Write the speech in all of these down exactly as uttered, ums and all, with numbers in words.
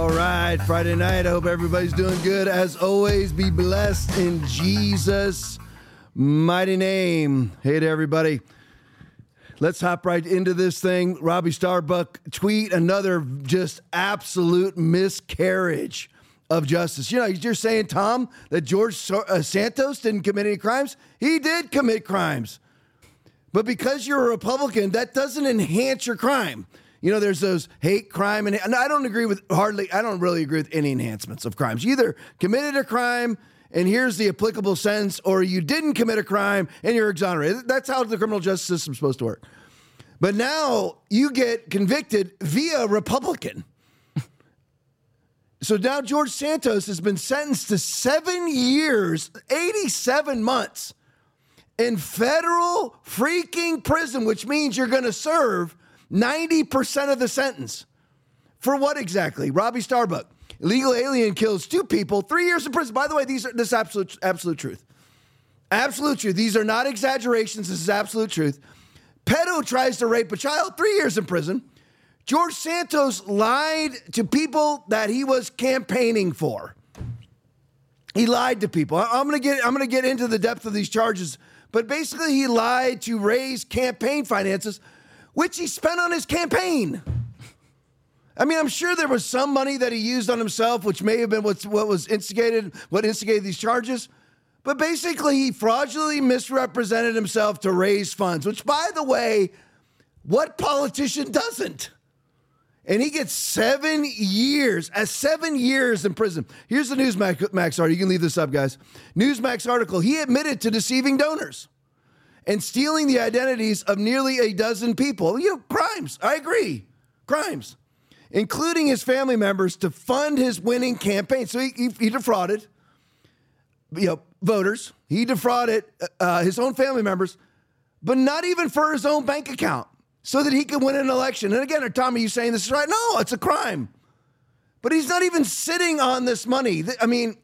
All right, Friday night. I hope everybody's doing good. As always, be blessed in Jesus' mighty name. Hey to everybody. Let's hop right into this thing. Robbie Starbuck tweet another just absolute miscarriage of justice. You know, you're saying, Tom, that George Santos didn't commit any crimes? He did commit crimes. But because you're a Republican, that doesn't enhance your crime. You know, there's those hate crime, and, and I don't agree with hardly, I don't really agree with any enhancements of crimes. You either committed a crime, and here's the applicable sentence, or you didn't commit a crime, and you're exonerated. That's how the criminal justice system is supposed to work. But now you get convicted via Republican. So now George Santos has been sentenced to seven years, eighty-seven months in federal freaking prison, which means you're going to serve ninety percent of the sentence. For what exactly? Robbie Starbuck. Illegal alien kills two people, three years in prison. By the way, these are this is absolute, absolute truth. Absolute truth. These are not exaggerations. This is absolute truth. Pedo tries to rape a child, three years in prison. George Santos lied to people that he was campaigning for. He lied to people. I'm gonna get I'm gonna get into the depth of these charges, but basically he lied to raise campaign finances, which he spent on his campaign. I mean, I'm sure there was some money that he used on himself, which may have been what's, what was instigated, what instigated these charges. But basically, he fraudulently misrepresented himself to raise funds, which, by the way, what politician doesn't? And he gets seven years, as seven years in prison. Here's the Newsmax article. You can leave this up, guys. Newsmax article. He admitted to deceiving donors and stealing the identities of nearly a dozen people. You know, crimes. I agree. Crimes. Including his family members to fund his winning campaign. So he, he, he defrauded, you know, voters. He defrauded uh, his own family members, but not even for his own bank account so that he could win an election. And again, Tommy, you saying this is right? No, it's a crime. But he's not even sitting on this money. I mean,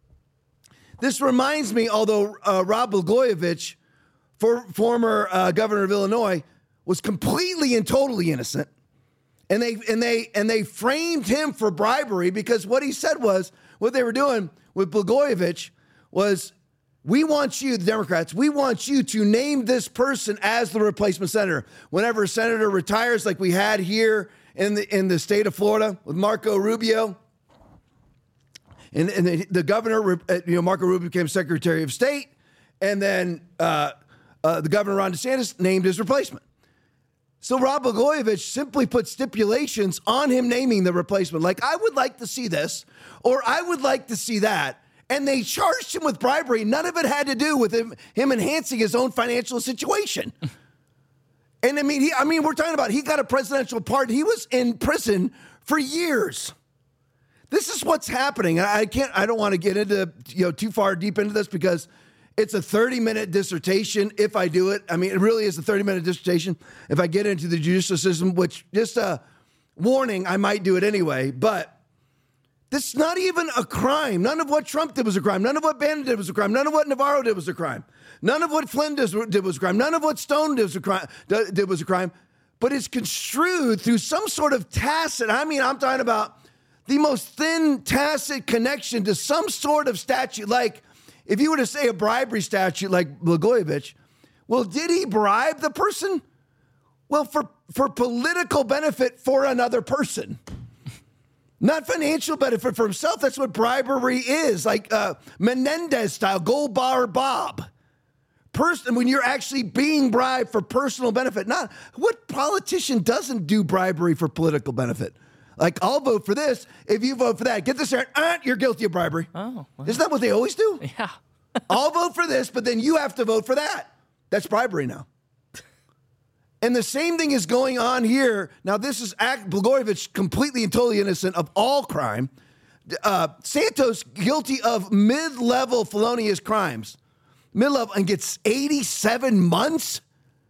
this reminds me, although uh, Rod Blagojevich, for, former uh, governor of Illinois, was completely and totally innocent. And they and they and they framed him for bribery because what he said was, what they were doing with Blagojevich was, we want you, the Democrats, we want you to name this person as the replacement senator. Whenever a senator retires, like we had here in the in the state of Florida with Marco Rubio, and, and the, the governor, you know, Marco Rubio became Secretary of State, and then uh, uh, the governor, Ron DeSantis, named his replacement. So Rod Blagojevich simply put stipulations on him naming the replacement. Like, I would like to see this, or I would like to see that. And they charged him with bribery. None of it had to do with him, him enhancing his own financial situation. And I mean, he, I mean, we're talking about, he got a presidential pardon. He was in prison for years. This is what's happening. I can't, I don't want to get into, you know, too far deep into this because it's a thirty minute dissertation if I do it. I mean, it really is a thirty minute dissertation if I get into the judicial system, which, just a warning, I might do it anyway. But this is not even a crime. None of what Trump did was a crime. None of what Bannon did was a crime. None of what Navarro did was a crime. None of what Flynn did was a crime. None of what Stone did was a crime. Did was a crime. But it's construed through some sort of tacit, I mean, I'm talking about the most thin tacit connection to some sort of statute, like, if you were to say a bribery statute like Blagojevich, well, did he bribe the person? Well, for, for political benefit for another person. Not financial benefit for himself. That's what bribery is, like uh, Menendez style, Gold Bar Bob. Person, when you're actually being bribed for personal benefit. Not what politician doesn't do bribery for political benefit? Like, I'll vote for this if you vote for that. Get this, uh, you're guilty of bribery. Oh, well. Isn't that what they always do? Yeah. I'll vote for this, but then you have to vote for that. That's bribery now. And the same thing is going on here. Now, this is act, Blagojevich completely and totally innocent of all crime. Uh, Santos guilty of mid-level felonious crimes. Mid-level, and gets eighty-seven months?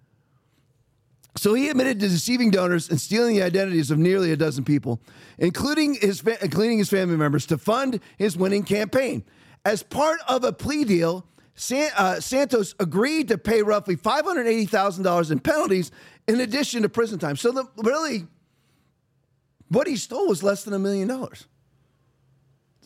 So he admitted to deceiving donors and stealing the identities of nearly a dozen people, including his, fa- including his family members, to fund his winning campaign. As part of a plea deal, San- uh, Santos agreed to pay roughly five hundred eighty thousand dollars in penalties in addition to prison time. So the, really, what he stole was less than a million dollars.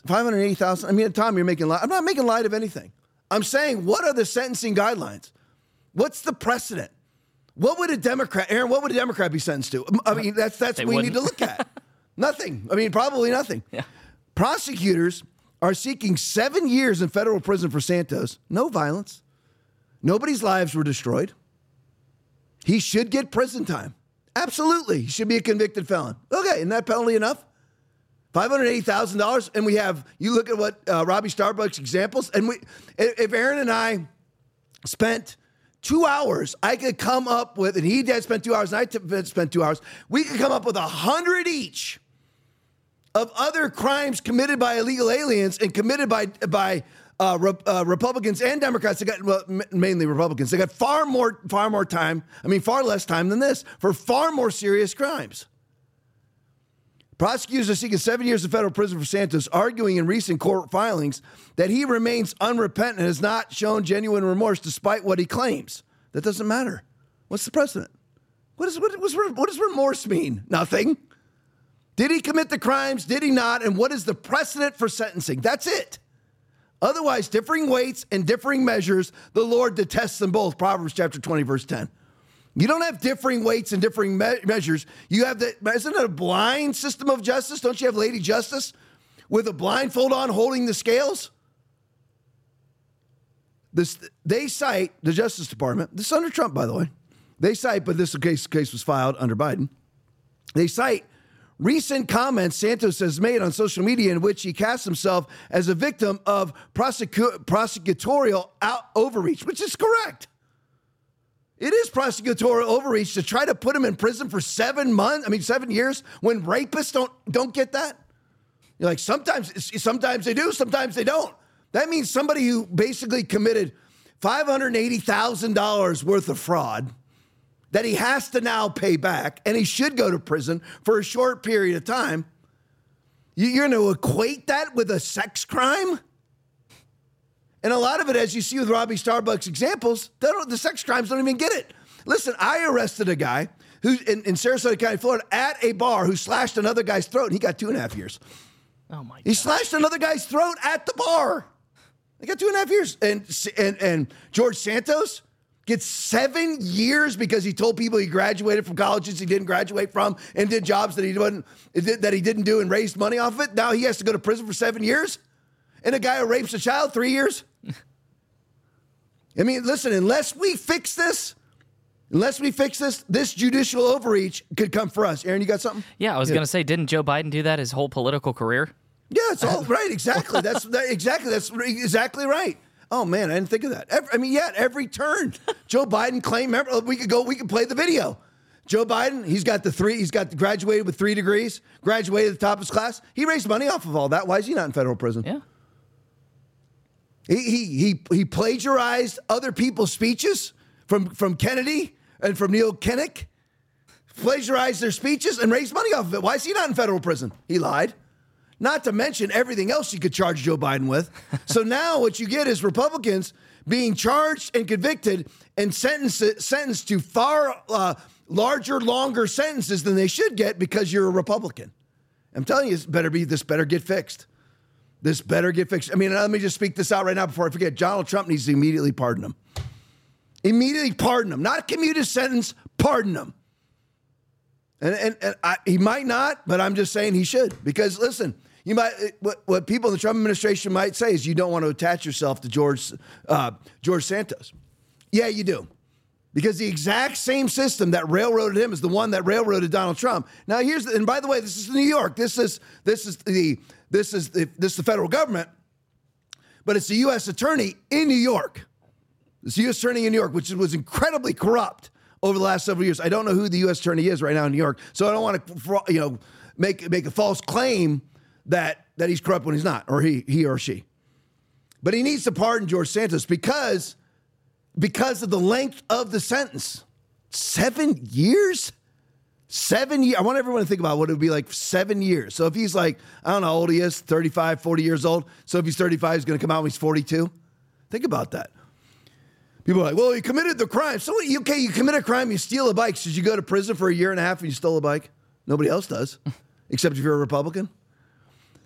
five hundred eighty thousand. I mean, Tom, you're making light. I'm not making light of anything. I'm saying, what are the sentencing guidelines? What's the precedent? What would a Democrat, Aaron, what would a Democrat be sentenced to? I mean, that's that's what we wouldn't. need to look at. Nothing. I mean, probably nothing. Yeah. Prosecutors are seeking seven years in federal prison for Santos. No violence. Nobody's lives were destroyed. He should get prison time. Absolutely. He should be a convicted felon. Okay, isn't that penalty enough? five hundred eighty thousand dollars. And we have, you look at what uh, Robbie Starbucks examples, and we, if Aaron and I spent two hours, I could come up with, and he did spend two hours, and I t- spent two hours, we could come up with a hundred each of other crimes committed by illegal aliens and committed by by uh, re- uh, Republicans and Democrats. They got well, m- mainly Republicans. They got far more far more time. I mean, far less time than this for far more serious crimes. Prosecutors are seeking seven years of federal prison for Santos, arguing in recent court filings that he remains unrepentant and has not shown genuine remorse despite what he claims. That doesn't matter. What's the precedent? What, is, what, what's, what does remorse mean? Nothing. Did he commit the crimes? Did he not? And what is the precedent for sentencing? That's it. Otherwise, differing weights and differing measures, the Lord detests them both. Proverbs chapter twenty, verse ten. You don't have differing weights and differing me- measures. You have that. Isn't it a blind system of justice? Don't you have Lady Justice with a blindfold on holding the scales? This, they cite, the Justice Department, this is under Trump, by the way. They cite, but this case, case was filed under Biden. They cite recent comments Santos has made on social media in which he casts himself as a victim of prosecu- prosecutorial out- overreach, which is correct. It is prosecutorial overreach to try to put him in prison for seven months. I mean, seven years when rapists don't don't get that. You're like, sometimes, sometimes they do, sometimes they don't. That means somebody who basically committed five hundred eighty thousand dollars worth of fraud that he has to now pay back, and he should go to prison for a short period of time. You're going to equate that with a sex crime? And a lot of it, as you see with Robbie Starbucks examples, they don't, the sex crimes don't even get it. Listen, I arrested a guy who in, in Sarasota County, Florida, at a bar who slashed another guy's throat, and he got two and a half years. Oh, my God. He slashed another guy's throat at the bar. He got two and a half years. And, and, and George Santos gets seven years because he told people he graduated from colleges he didn't graduate from and did jobs that he, wasn't, that he didn't do and raised money off of it. Now he has to go to prison for seven years? And a guy who rapes a child, three years? I mean, listen, unless we fix this, unless we fix this, this judicial overreach could come for us. Aaron, you got something? Yeah, I was yeah. going to say, didn't Joe Biden do that his whole political career? Yeah, it's all right. Exactly. That's that, exactly. That's exactly right. Oh man, I didn't think of that. Every, I mean, yeah, at every turn, Joe Biden claimed. Remember, we could go. We could play the video. Joe Biden, he's got the three. He's got graduated with three degrees. Graduated at the top of his class. He raised money off of all that. Why is he not in federal prison? Yeah. He he he he plagiarized other people's speeches from from Kennedy and from Neil Kinnock. Plagiarized their speeches and raised money off of it. Why is he not in federal prison? He lied. Not to mention everything else you could charge Joe Biden with. So now what you get is Republicans being charged and convicted and sentenced, sentenced to far uh, larger, longer sentences than they should get because you're a Republican. I'm telling you, this better be, this better get fixed. This better get fixed. I mean, let me just speak this out right now before I forget. Donald Trump needs to immediately pardon him. Immediately pardon him. Not commute his sentence, pardon him. And, and, and I, he might not, but I'm just saying he should. Because listen, you might what, what people in the Trump administration might say is you don't want to attach yourself to George uh, George Santos. Yeah, you do. Because the exact same system that railroaded him is the one that railroaded Donald Trump. Now here's the, and by the way, this is New York. This is this is the this is the this is the federal government, but it's the U S attorney in New York. It's the U S attorney in New York, which was incredibly corrupt over the last several years. I don't know who the U S attorney is right now in New York, so I don't want to you know make make a false claim that that he's corrupt when he's not, or he he or she. But he needs to pardon George Santos because because of the length of the sentence. Seven years? Seven years. I want everyone to think about what it would be like seven years. So if he's like, I don't know how old he is, thirty-five, forty years old. So if he's thirty-five, he's going to come out when he's forty-two. Think about that. People are like, well, he committed the crime. So, okay, you commit a crime, you steal a bike. Should you go to prison for a year and a half and you stole a bike? Nobody else does, except if you're a Republican.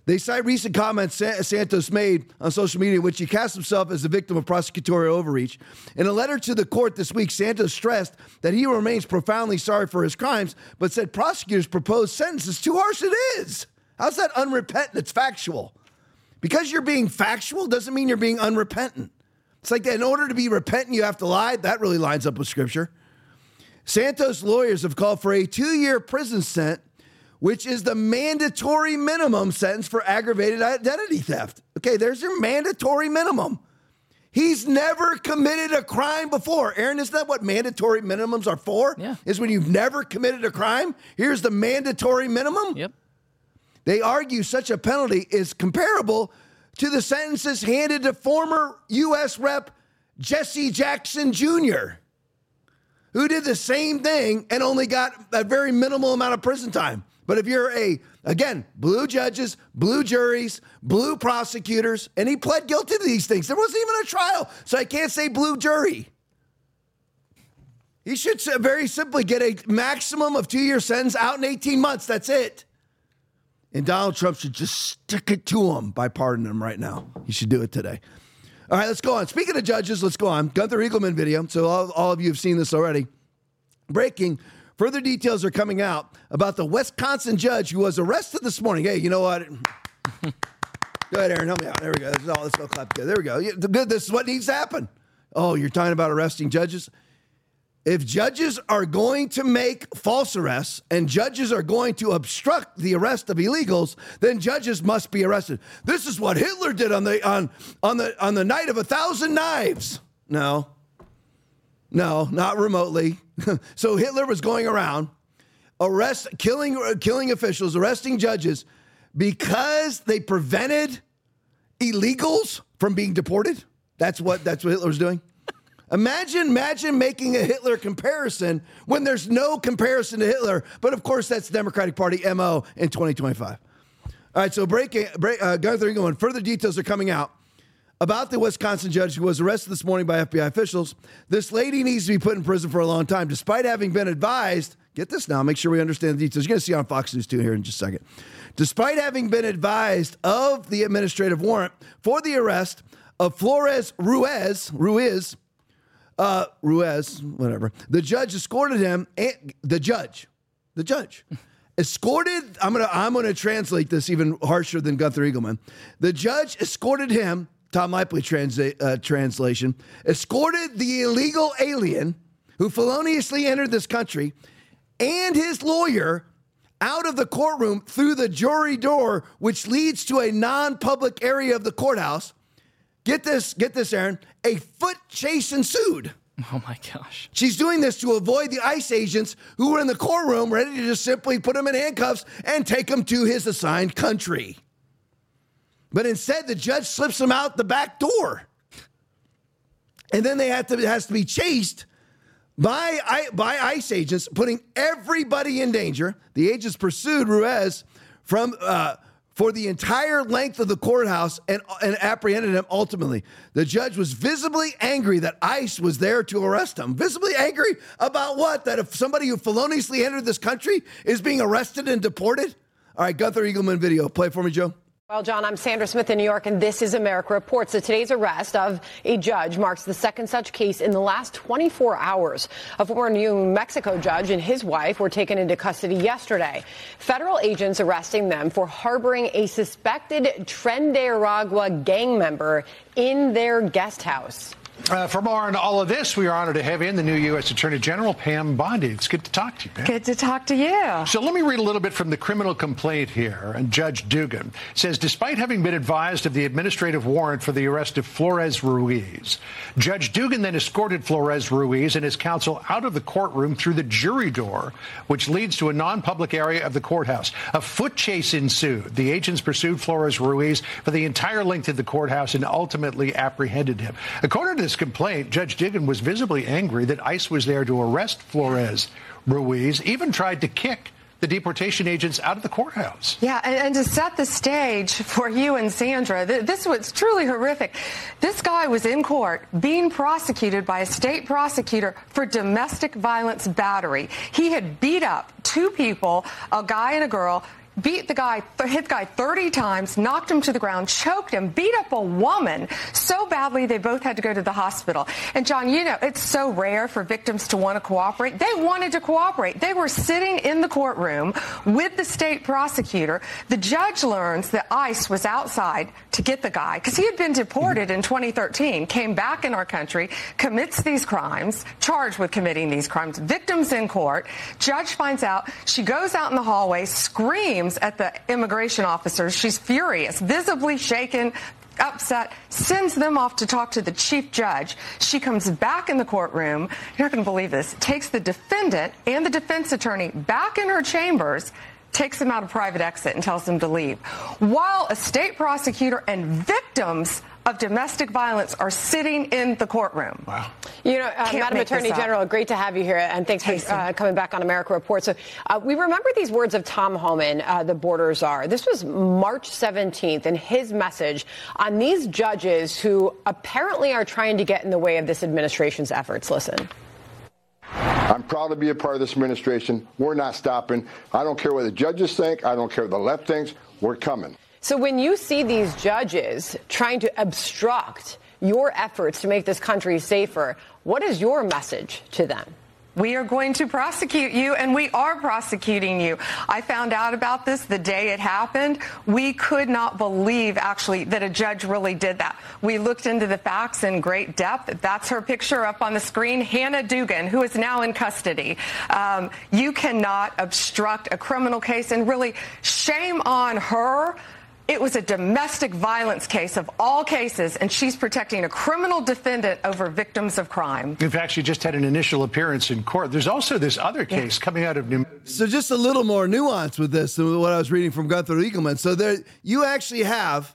They cite recent comments Santos made on social media in which he cast himself as a victim of prosecutorial overreach. In a letter to the court this week, Santos stressed that he remains profoundly sorry for his crimes, but said prosecutors' proposed sentence is too harsh. It is. How's that unrepentant? It's factual. Because you're being factual doesn't mean you're being unrepentant. It's like that in order to be repentant, you have to lie. That really lines up with Scripture. Santos' lawyers have called for a two-year prison sentence, which is the mandatory minimum sentence for aggravated identity theft. Okay, there's your mandatory minimum. He's never committed a crime before. Aaron, isn't that what mandatory minimums are for? Yeah. Is when you've never committed a crime. Here's the mandatory minimum. Yep. They argue such a penalty is comparable to the sentences handed to former U S Rep Jesse Jackson Junior, who did the same thing and only got a very minimal amount of prison time. But if you're a, again, blue judges, blue juries, blue prosecutors, and he pled guilty to these things. There wasn't even a trial, so I can't say blue jury. He should very simply get a maximum of two-year sentence out in eighteen months. That's it. And Donald Trump should just stick it to him by pardoning him right now. He should do it today. All right, let's go on. Speaking of judges, let's go on. Gunther Eagleman video. So all, all of you have seen this already. Breaking. Further details are coming out about the Wisconsin judge who was arrested this morning. Hey, you know what? Go ahead, Aaron. Help me out. There we go. Let's all, let's go clap together. There we go. Good. This is what needs to happen. Oh, you're talking about arresting judges? If judges are going to make false arrests and judges are going to obstruct the arrest of illegals, then judges must be arrested. This is what Hitler did on the on on the on the night of a thousand knives. No. No, not remotely. So Hitler was going around arrest killing killing officials, arresting judges because they prevented illegals from being deported. That's what that's what Hitler was doing. Imagine, imagine making a Hitler comparison when there's no comparison to Hitler. But of course, that's the Democratic Party M O in twenty twenty-five. All right, so breaking, break, uh, Gunther Eagleman, further details are coming out about the Wisconsin judge who was arrested this morning by F B I officials. This lady needs to be put in prison for a long time, despite having been advised. Get this now, make sure we understand the details. You're going to see on Fox News two here in just a second. Despite having been advised of the administrative warrant for the arrest of Flores Ruiz, Ruiz, uh, Ruiz, whatever, the judge escorted him. And the judge, the judge. Escorted, I'm gonna I'm gonna translate this even harsher than Gunther Eagleman. The judge escorted him, Tom Lipley transa- uh, translation, escorted the illegal alien who feloniously entered this country and his lawyer out of the courtroom through the jury door, which leads to a non-public area of the courthouse. Get this, get this, Aaron. A foot chase ensued. Oh, my gosh. She's doing this to avoid the ICE agents who were in the courtroom ready to just simply put him in handcuffs and take him to his assigned country. But instead, the judge slips him out the back door. And then they have to, it has to be chased by, by ICE agents, putting everybody in danger. The agents pursued Ruiz from... Uh, for the entire length of the courthouse and, and apprehended him ultimately. The judge was visibly angry that ICE was there to arrest him. Visibly angry about what? That if somebody who feloniously entered this country is being arrested and deported? All right, Gunther Eagleman video. Play it for me, Joe. Well, John, I'm Sandra Smith in New York, and this is America Reports. So today's arrest of a judge marks the second such case in the last twenty-four hours. A former New Mexico judge and his wife were taken into custody yesterday. Federal agents arresting them for harboring a suspected Tren de Aragua gang member in their guest house. Uh, for more on all of this, we are honored to have in the new U S Attorney General, Pam Bondi. It's good to talk to you, Pam. Good to talk to you. So let me read a little bit from the criminal complaint here. And Judge Dugan says, despite having been advised of the administrative warrant for the arrest of Flores Ruiz, Judge Dugan then escorted Flores Ruiz and his counsel out of the courtroom through the jury door, which leads to a non-public area of the courthouse. A foot chase ensued. The agents pursued Flores Ruiz for the entire length of the courthouse and ultimately apprehended him. According to this complaint, Judge Dugan was visibly angry that ICE was there to arrest Flores Ruiz, even tried to kick the deportation agents out of the courthouse. Yeah, and, and to set the stage for you and Sandra, th- this was truly horrific. This guy was in court being prosecuted by a state prosecutor for domestic violence battery. He had beat up two people, a guy and a girl, beat the guy, hit the guy thirty times, knocked him to the ground, choked him, beat up a woman so badly they both had to go to the hospital. And John, you know, it's so rare for victims to want to cooperate. They wanted to cooperate. They were sitting in the courtroom with the state prosecutor. The judge learns that ICE was outside to get the guy because he had been deported in twenty thirteen, came back in our country, commits these crimes, charged with committing these crimes, victims in court. Judge finds out. She goes out in the hallway, screams at the immigration officers. She's furious, visibly shaken, upset, sends them off to talk to the chief judge. She comes back in the courtroom. You're not going to believe this. Takes the defendant and the defense attorney back in her chambers, takes them out a private exit and tells them to leave. While a state prosecutor and victims of domestic violence are sitting in the courtroom. Wow. You know, uh, Madam Attorney General, great to have you here, and thanks for uh, coming back on America Report. So uh, we remember these words of Tom Homan, uh, the border czar. This was March seventeenth, and his message on these judges who apparently are trying to get in the way of this administration's efforts. Listen. I'm proud to be a part of this administration. We're not stopping. I don't care what the judges think. I don't care what the left thinks. We're coming. So when you see these judges trying to obstruct your efforts to make this country safer, what is your message to them? We are going to prosecute you, and we are prosecuting you. I found out about this the day it happened. We could not believe, actually, that a judge really did that. We looked into the facts in great depth. That's her picture up on the screen, Hannah Dugan, who is now in custody. Um, you cannot obstruct a criminal case, and really, shame on her. It was a domestic violence case of all cases, and she's protecting a criminal defendant over victims of crime. In fact, she just had an initial appearance in court. There's also this other case yeah. coming out of New Mexico. So just a little more nuance with this than what I was reading from Gunther Eagleman. So there, you actually have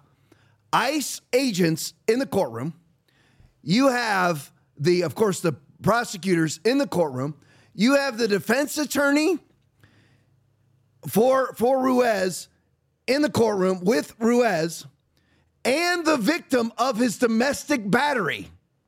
ICE agents in the courtroom. You have, the, of course, the prosecutors in the courtroom. You have the defense attorney for, for Ruiz in the courtroom with Ruiz and the victim of his domestic battery.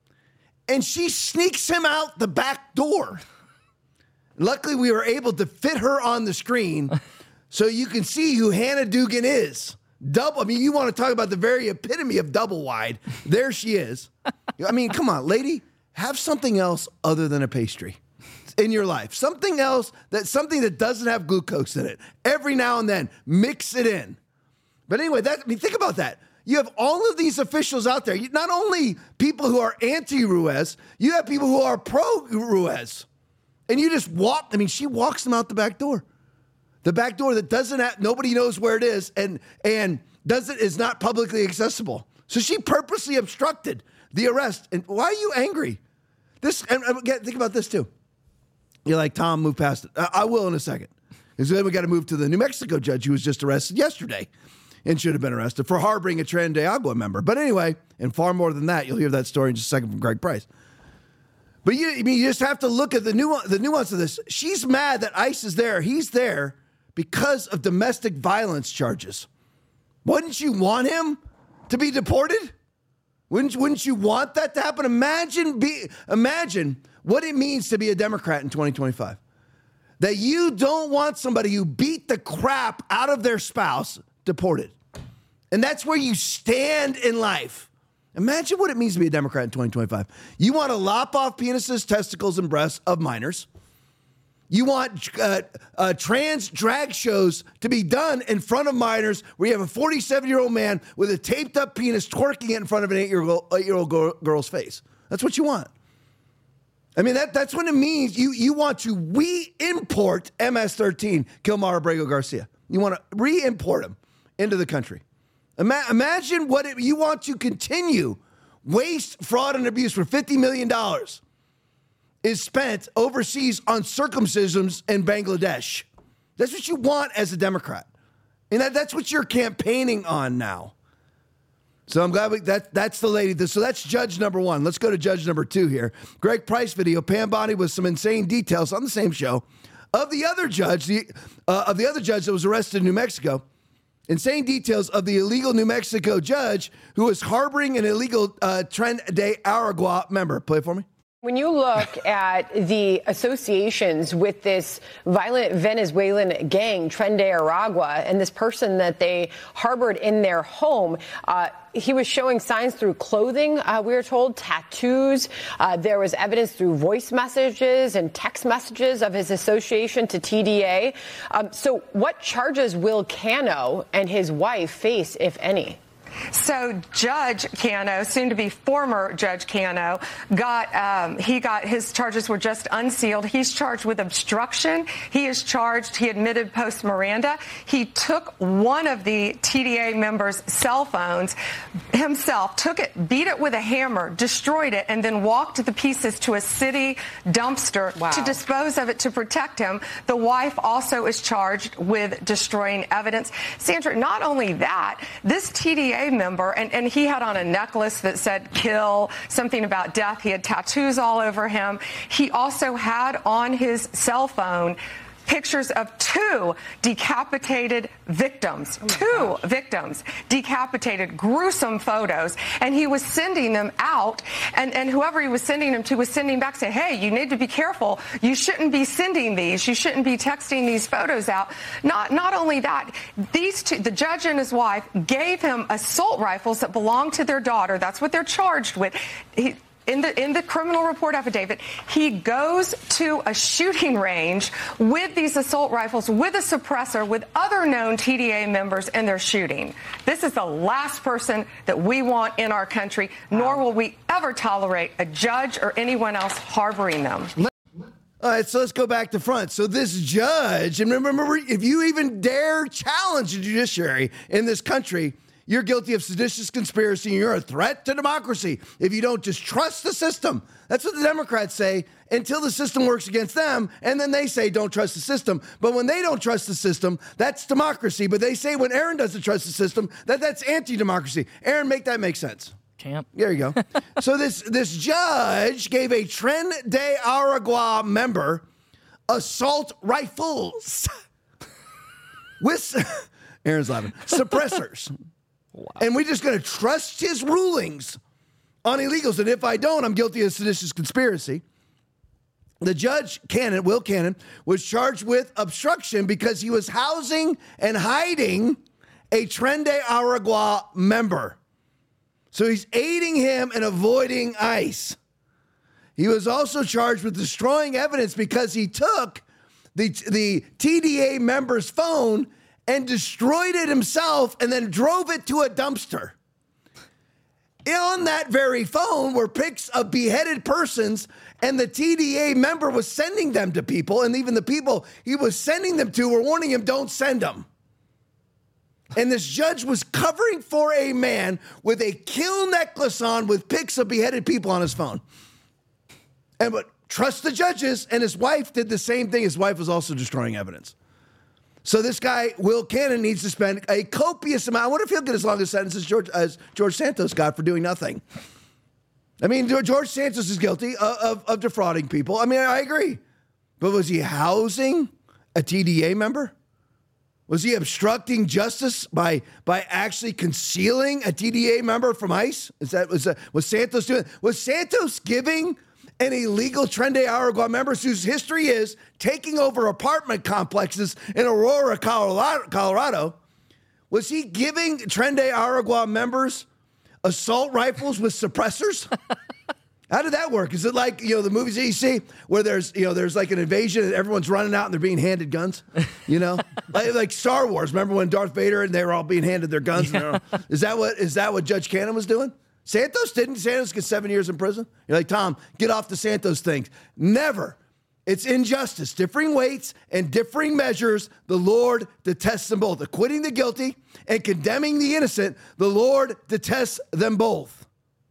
And she sneaks him out the back door. Luckily, we were able to fit her on the screen so you can see who Hannah Dugan is. Double. I mean, you want to talk about the very epitome of double wide. There she is. I mean, come on, lady, have something else other than a pastry in your life. Something else, that something that doesn't have glucose in it. Every now and then, mix it in. But anyway, that, I mean, think about that. You have all of these officials out there. You, not only people who are anti-Ruiz, you have people who are pro-Ruiz. And you just walk, I mean, she walks them out the back door. The back door that doesn't have, nobody knows where it is and, and doesn't, is not publicly accessible. So she purposely obstructed the arrest. And why are you angry? This, and, and think about this too. You're like, Tom, move past it. I, I will in a second. Because then we got to move to the New Mexico judge who was just arrested yesterday and should have been arrested for harboring a Tren de Agua member. But anyway, and far more than that, you'll hear that story in just a second from Greg Price. But you, I mean, you just have to look at the nuance, the nuance of this. She's mad that ICE is there. He's there because of domestic violence charges. Wouldn't you want him to be deported? Wouldn't, wouldn't you want that to happen? Imagine, be, imagine what it means to be a Democrat in twenty twenty-five. That you don't want somebody who beat the crap out of their spouse deported. And that's where you stand in life. Imagine what it means to be a Democrat in twenty twenty-five. You want to lop off penises, testicles, and breasts of minors. You want uh, uh, trans drag shows to be done in front of minors where you have a forty-seven-year-old man with a taped-up penis twerking it in front of an eight-year-old, eight-year-old girl, girl's face. That's what you want. I mean, that, that's what it means. You, you want to re-import M S thirteen, Kilmar Abrego Garcia. You want to re-import him into the country. Ima- imagine what it, you want to continue waste, fraud, and abuse for fifty million dollars is spent overseas on circumcisions in Bangladesh. That's what you want as a Democrat. And that, that's what you're campaigning on now. So I'm glad we, that that's the lady. So that's judge number one. Let's go to judge number two here. Greg Price video, Pam Bondi with some insane details on the same show of the other judge, the uh, of the other judge that was arrested in New Mexico. Insane details of the illegal New Mexico judge who was harboring an illegal uh, Tren de Aragua member. Play it for me. When you look at the associations with this violent Venezuelan gang, Tren de Aragua, and this person that they harbored in their home, uh, he was showing signs through clothing, uh, we were told, tattoos. Uh, there was evidence through voice messages and text messages of his association to T D A. Um, so what charges will Cano and his wife face, if any? So Judge Cano, soon to be former Judge Cano, got um, he got his charges were just unsealed. He's charged with obstruction. He is charged. He admitted post Miranda. He took one of the T D A members' cell phones himself, took it, beat it with a hammer, destroyed it, and then walked the pieces to a city dumpster wow. to dispose of it to protect him. The wife also is charged with destroying evidence. Sandra, not only that, this T D A member, and, and he had on a necklace that said kill, something about death. He had tattoos all over him. He also had on his cell phone pictures of two decapitated victims, oh two gosh. victims, decapitated, gruesome photos, and he was sending them out, and, and whoever he was sending them to was sending back saying, hey, you need to be careful. You shouldn't be sending these. You shouldn't be texting these photos out. Not, not only that, these two, the judge and his wife gave him assault rifles that belonged to their daughter. That's what they're charged with. He, In the in the criminal report affidavit, he goes to a shooting range with these assault rifles, with a suppressor, with other known T D A members, and they're shooting. This is the last person that we want in our country, nor will we ever tolerate a judge or anyone else harboring them. All right, so let's go back to front. So this judge, and remember, if you even dare challenge the judiciary in this country, you're guilty of seditious conspiracy, and you're a threat to democracy if you don't just trust the system. That's what the Democrats say until the system works against them, and then they say don't trust the system. But when they don't trust the system, that's democracy. But they say when Aaron doesn't trust the system, that that's anti-democracy. Aaron, make that make sense. Can't. There you go. So this, this judge gave a Tren de Aragua member assault rifles with, Aaron's laughing, suppressors. Wow. And we're just going to trust his rulings on illegals. And if I don't, I'm guilty of seditious conspiracy. The judge, Cannon, Will Cannon, was charged with obstruction because he was housing and hiding a Tren de Aragua member. So he's aiding him and avoiding ICE. He was also charged with destroying evidence because he took the, the T D A member's phone and destroyed it himself and then drove it to a dumpster. On that very phone were pics of beheaded persons, and the T D A member was sending them to people, and even the people he was sending them to were warning him, don't send them. And this judge was covering for a man with a kill necklace on with pics of beheaded people on his phone. And but trust the judges, and his wife did the same thing. His wife was also destroying evidence. So this guy, Will Cannon, needs to spend a copious amount. I wonder if he'll get as long a sentence as George, as George Santos got for doing nothing. I mean, George Santos is guilty of, of, of defrauding people. I mean, I agree. But was he housing a T D A member? Was he obstructing justice by by actually concealing a T D A member from ICE? Is that was that, was Santos doing? Was Santos giving an illegal Tren de Aragua members whose history is taking over apartment complexes in Aurora, Colorado, Colorado? Was he giving Tren de Aragua members assault rifles with suppressors? How did that work? Is it like, you know, the movies that you see where there's, you know, there's like an invasion and everyone's running out and they're being handed guns, you know, like, like Star Wars. Remember when Darth Vader and they were all being handed their guns? Yeah. And is that what is that what Judge Cannon was doing? Santos didn't. Santos get seven years in prison. You're like, Tom, get off the Santos thing. Never. It's injustice. Differing weights and differing measures. The Lord detests them both. Acquitting the guilty and condemning the innocent. The Lord detests them both.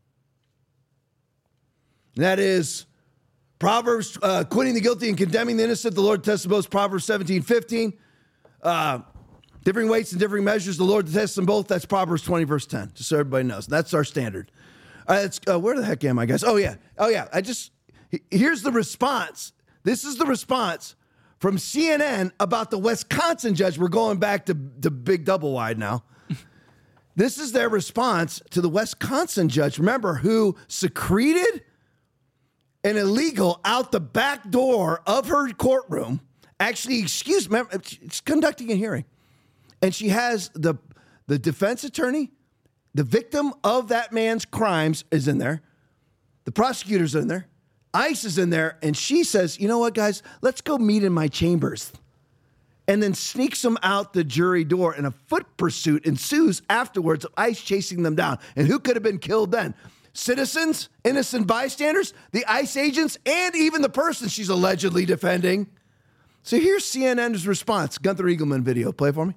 And that is Proverbs, uh, acquitting the guilty and condemning the innocent. The Lord detests them both. Proverbs seventeen fifteen. Uh, Differing weights and differing measures, the Lord detests them both. That's Proverbs twenty, verse ten, just so everybody knows. That's our standard. All right, let's, uh, where the heck am I, guys? Oh, yeah. Oh, yeah. I just, here's the response. This is the response from C N N about the Wisconsin judge. We're going back to, to Big Double Wide now. This is their response to the Wisconsin judge, remember, who secreted an illegal out the back door of her courtroom, actually, excuse me, she's conducting a hearing. And she has the, the defense attorney, the victim of that man's crimes is in there. The prosecutor's in there. ICE is in there. And she says, you know what, guys, let's go meet in my chambers. And then sneaks them out the jury door, and a foot pursuit ensues afterwards of ICE chasing them down. And who could have been killed then? Citizens, innocent bystanders, the ICE agents, and even the person she's allegedly defending. So here's C N N's response. Gunther Eagleman video. Play for me.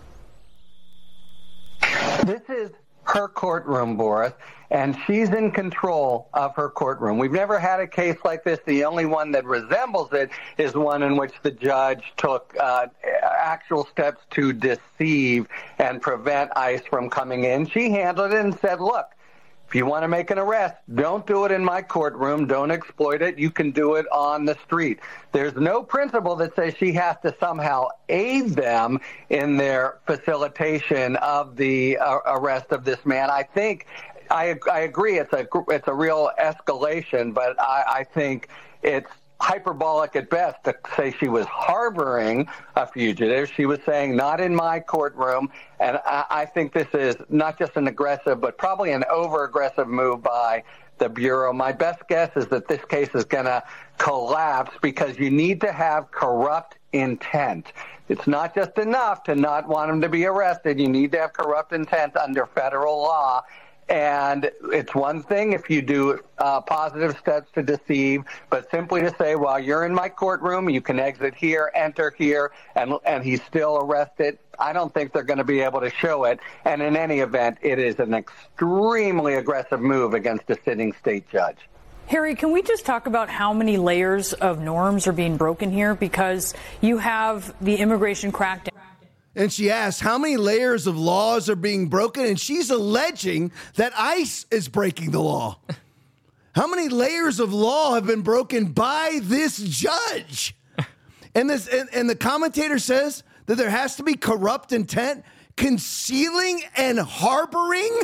This is her courtroom, Boris, and she's in control of her courtroom. We've never had a case like this. The only one that resembles it is one in which the judge took uh, actual steps to deceive and prevent ICE from coming in. She handled it and said, look, if you want to make an arrest, don't do it in my courtroom. Don't exploit it. You can do it on the street. There's no principle that says she has to somehow aid them in their facilitation of the uh, arrest of this man. I think, I, I agree, it's a it's a real escalation, but I, I think it's hyperbolic at best to say she was harboring a fugitive. She was saying, not in my courtroom. And I, I think this is not just an aggressive, but probably an over-aggressive move by the Bureau. My best guess is that this case is going to collapse because you need to have corrupt intent. It's not just enough to not want him to be arrested. You need to have corrupt intent under federal law. And it's one thing if you do uh, positive steps to deceive, but simply to say, well, you're in my courtroom, you can exit here, enter here, and and he's still arrested, I don't think they're going to be able to show it. And in any event, it is an extremely aggressive move against a sitting state judge. Harry, can we just talk about how many layers of norms are being broken here? Because you have the immigration crackdown. And she asks how many layers of laws are being broken, and she's alleging that ICE is breaking the law. How many layers of law have been broken by this judge? And this and, and the commentator says that there has to be corrupt intent, concealing and harboring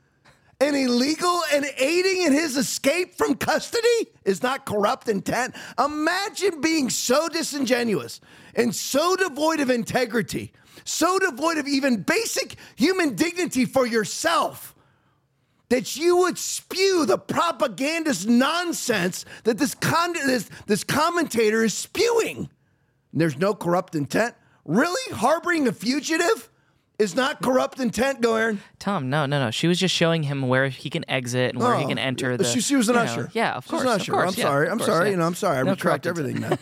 an illegal and aiding in his escape from custody is not corrupt intent. Imagine being so disingenuous and so devoid of integrity, so devoid of even basic human dignity for yourself, that you would spew the propagandist nonsense that this, con- this, this commentator is spewing. There's no corrupt intent. Really? Harboring a fugitive is not corrupt intent, go Aaron? Tom, no, no, no. She was just showing him where he can exit and where oh, he can enter. The, she, she was an you usher. Know, yeah, of course. She was an usher. Of course, I'm yeah, sorry. of I'm course, sorry. yeah. You know, I'm sorry. I no retract everything now.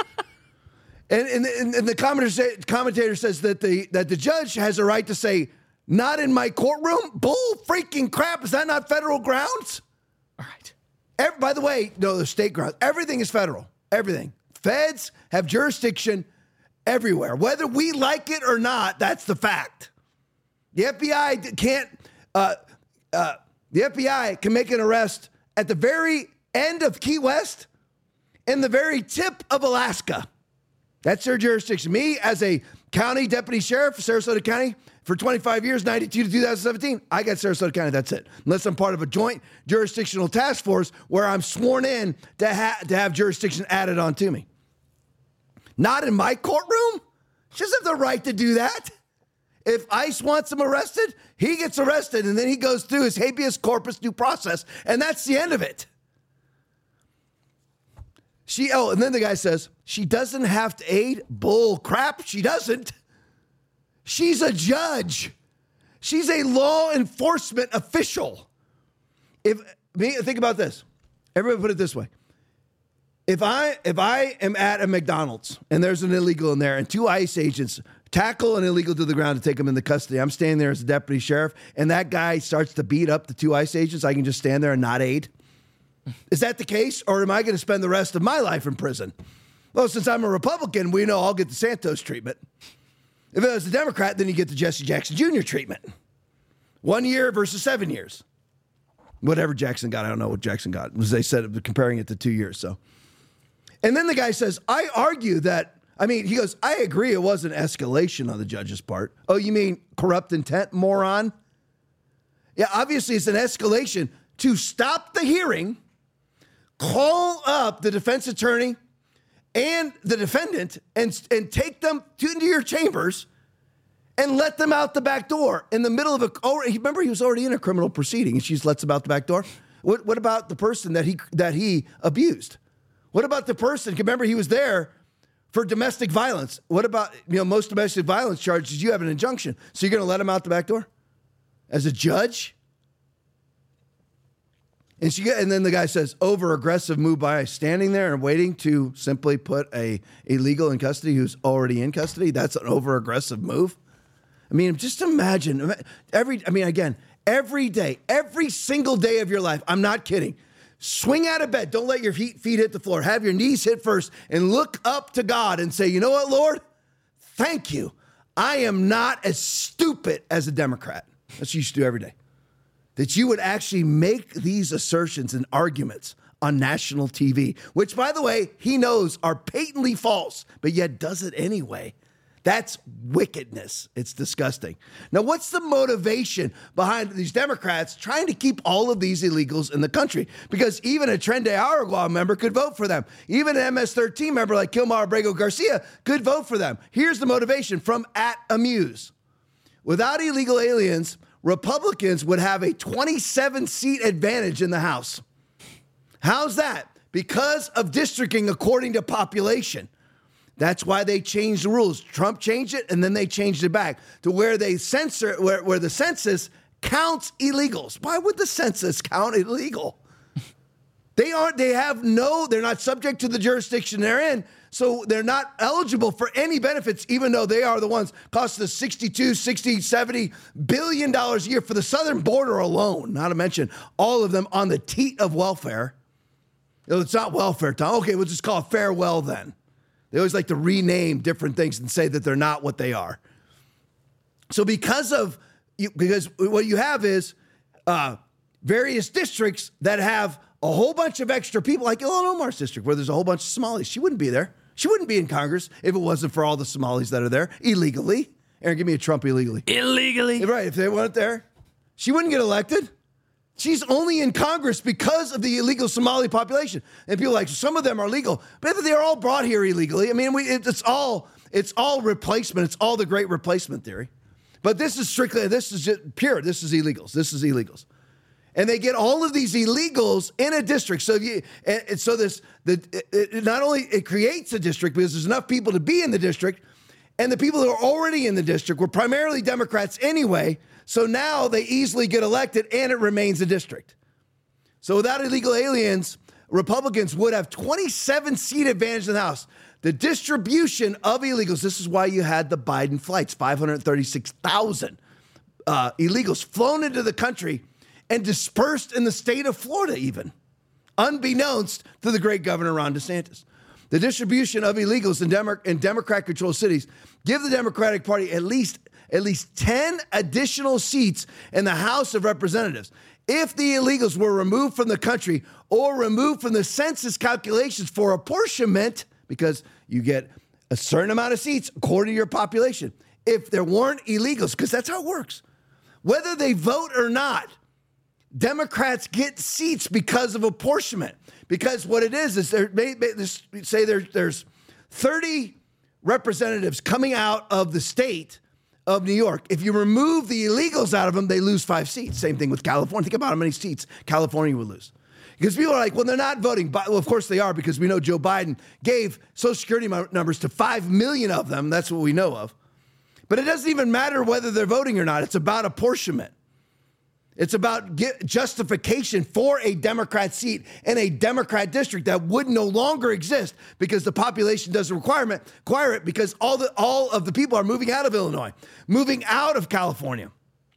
And, and, and, and the commentator, say, commentator says that the that the judge has a right to say, not in my courtroom? Bull freaking crap. Is that not federal grounds? All right. Every, by the way, no, the state grounds. Everything is federal. Everything. Feds have jurisdiction everywhere. Whether we like it or not, that's the fact. The F B I can't, uh, uh, the F B I can make an arrest at the very end of Key West and the very tip of Alaska. That's their jurisdiction. Me, as a county deputy sheriff for Sarasota County for twenty-five years, ninety-two to two thousand seventeen, I got Sarasota County. That's it. Unless I'm part of a joint jurisdictional task force where I'm sworn in to, ha- to have jurisdiction added on to me. Not in my courtroom? She doesn't have the right to do that. If ICE wants him arrested, he gets arrested, and then he goes through his habeas corpus due process, and that's the end of it. She, oh, and then the guy says, she doesn't have to aid? Bull crap, she doesn't. She's a judge. She's a law enforcement official. If me, think about this. Everybody put it this way. If I if I am at a McDonald's and there's an illegal in there and two ICE agents tackle an illegal to the ground to take him into custody, I'm standing there as a deputy sheriff, and that guy starts to beat up the two ICE agents, I can just stand there and not aid? Is that the case, or am I going to spend the rest of my life in prison? Well, since I'm a Republican, we know I'll get the Santos treatment. If it was a Democrat, then you get the Jesse Jackson Junior treatment. One year versus seven years. Whatever Jackson got, I don't know what Jackson got. As they said, comparing it to two years, so. And then the guy says, I argue that, I mean, he goes, I agree it was an escalation on the judge's part. Oh, you mean corrupt intent, moron? Yeah, obviously it's an escalation to stop the hearing, call up the defense attorney and the defendant and, and take them to, into your chambers and let them out the back door in the middle of a, oh, remember he was already in a criminal proceeding and she just lets him out the back door. What, what about the person that he, that he abused? What about the person, remember he was there for domestic violence. What about, you know, most domestic violence charges, you have an injunction. So you're going to let him out the back door as a judge? And she and then the guy says, over aggressive move by standing there and waiting to simply put a illegal in custody who's already in custody. That's an over aggressive move. I mean, just imagine every, I mean, again, every day, every single day of your life. I'm not kidding. Swing out of bed. Don't let your feet, feet hit the floor. Have your knees hit first and look up to God and say, you know what, Lord? Thank you. I am not as stupid as a Democrat. That's what you should do every day. That you would actually make these assertions and arguments on national T V, which, by the way, he knows are patently false, but yet does it anyway. That's wickedness. It's disgusting. Now, what's the motivation behind these Democrats trying to keep all of these illegals in the country? Because even a Tren de Aragua member could vote for them. Even an M S thirteen member like Kilmar Abrego Garcia could vote for them. Here's the motivation from at Amuse. Without illegal aliens, Republicans would have a twenty-seven seat advantage in the House. How's that? Because of districting according to population. That's why they changed the rules. Trump changed it, and then they changed it back to where they censor, where, where the census counts illegals. Why would the census count illegal? They aren't, they have no, they're not subject to the jurisdiction they're in, so they're not eligible for any benefits, even though they are the ones costing us sixty-two, sixty, seventy billion dollars a year for the southern border alone, not to mention all of them on the teat of welfare. It's not welfare, Tom. Okay, we'll just call it farewell then. They always like to rename different things and say that they're not what they are. So because of, because what you have is uh, various districts that have a whole bunch of extra people, like Ilhan Omar's district, where there's a whole bunch of Somalis. She wouldn't be there. She wouldn't be in Congress if it wasn't for all the Somalis that are there illegally. Aaron, give me a Trump illegally. Illegally. Right, if they weren't there, she wouldn't get elected. She's only in Congress because of the illegal Somali population. And people are like, some of them are legal, but they're all brought here illegally. I mean, we, it's all it's all replacement. It's all the great replacement theory. But this is strictly, this is just pure. This is illegals. This is illegals. And they get all of these illegals in a district. So you, and, and so this, the, it, it not only it creates a district because there's enough people to be in the district, and the people who are already in the district were primarily Democrats anyway. So now they easily get elected and it remains a district. So without illegal aliens, Republicans would have twenty-seven seat advantage in the House. The distribution of illegals, this is why you had the Biden flights, five hundred thirty-six thousand uh, illegals flown into the country and dispersed in the state of Florida even, unbeknownst to the great Governor Ron DeSantis. The distribution of illegals in, Demo- in Democrat-controlled cities give the Democratic Party at least at least ten additional seats in the House of Representatives. If the illegals were removed from the country or removed from the census calculations for apportionment, because you get a certain amount of seats according to your population, if there weren't illegals, because that's how it works, whether they vote or not, Democrats get seats because of apportionment. Because what it is, is there, say there, there's thirty representatives coming out of the state of New York. If you remove the illegals out of them, they lose five seats. Same thing with California. Think about how many seats California would lose. Because people are like, well, they're not voting. Well, of course they are, because we know Joe Biden gave Social Security numbers to five million of them. That's what we know of. But it doesn't even matter whether they're voting or not. It's about apportionment. It's about get justification for a Democrat seat in a Democrat district that would no longer exist because the population doesn't requirement, require it because all the all of the people are moving out of Illinois, moving out of California,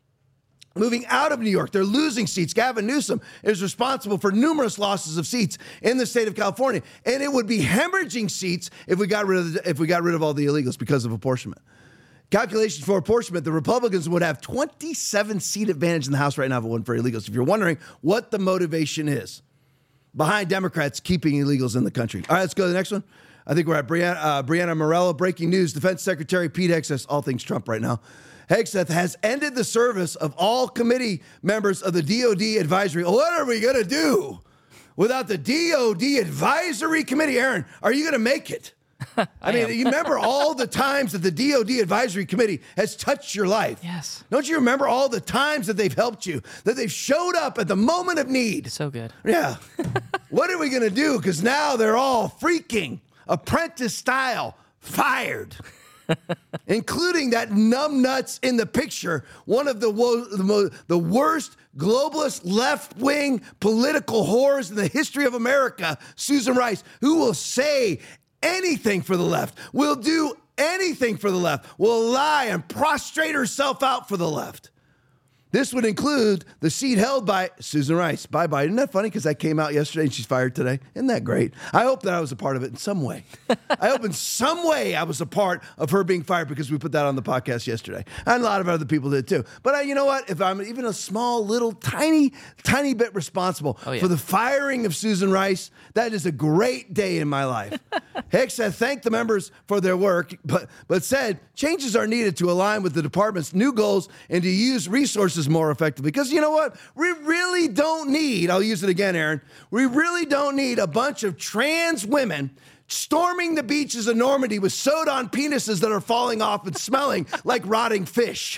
moving out of New York. They're losing seats. Gavin Newsom is responsible for numerous losses of seats in the state of California, and it would be hemorrhaging seats if we got rid of the, if we got rid of all the illegals because of apportionment. Calculations for apportionment, the Republicans would have twenty-seven seat advantage in the House right now if it wasn't for illegals. If you're wondering what the motivation is behind Democrats keeping illegals in the country. All right, let's go to the next one. I think we're at Brianna, uh, Brianna Morello. Breaking news, Defense Secretary Pete Hegseth, all things Trump right now. Hegseth has ended the service of all committee members of the D O D advisory. What are we going to do? without the D O D Advisory Committee. Aaron, are you going to make it? I, I mean, am. You remember all the times that the D O D Advisory Committee has touched your life? Yes. Don't you remember all the times that they've helped you, that they've showed up at the moment of need? So good. Yeah. What are we going to do? Because now they're all freaking apprentice style fired. Including that numbnuts in the picture, one of the, wo- the, mo- the worst globalist left-wing political whores in the history of America, Susan Rice, who will say anything for the left, will do anything for the left, will lie and prostrate herself out for the left. This would include the seat held by Susan Rice. Bye-bye. Isn't that funny? Because that came out yesterday and she's fired today. Isn't that great? I hope that I was a part of it in some way. I hope in some way I was a part of her being fired because we put that on the podcast yesterday. And a lot of other people did too. But I, you know what? If I'm even a small, little, tiny, tiny bit responsible oh, yeah. for the firing of Susan Rice, that is a great day in my life. Hicks had thanked the members for their work, but, but said changes are needed to align with the department's new goals and to use resources more effectively. Because you know what? We really don't need, I'll use it again, Aaron, we really don't need a bunch of trans women storming the beaches of Normandy with sewed-on penises that are falling off and smelling like rotting fish.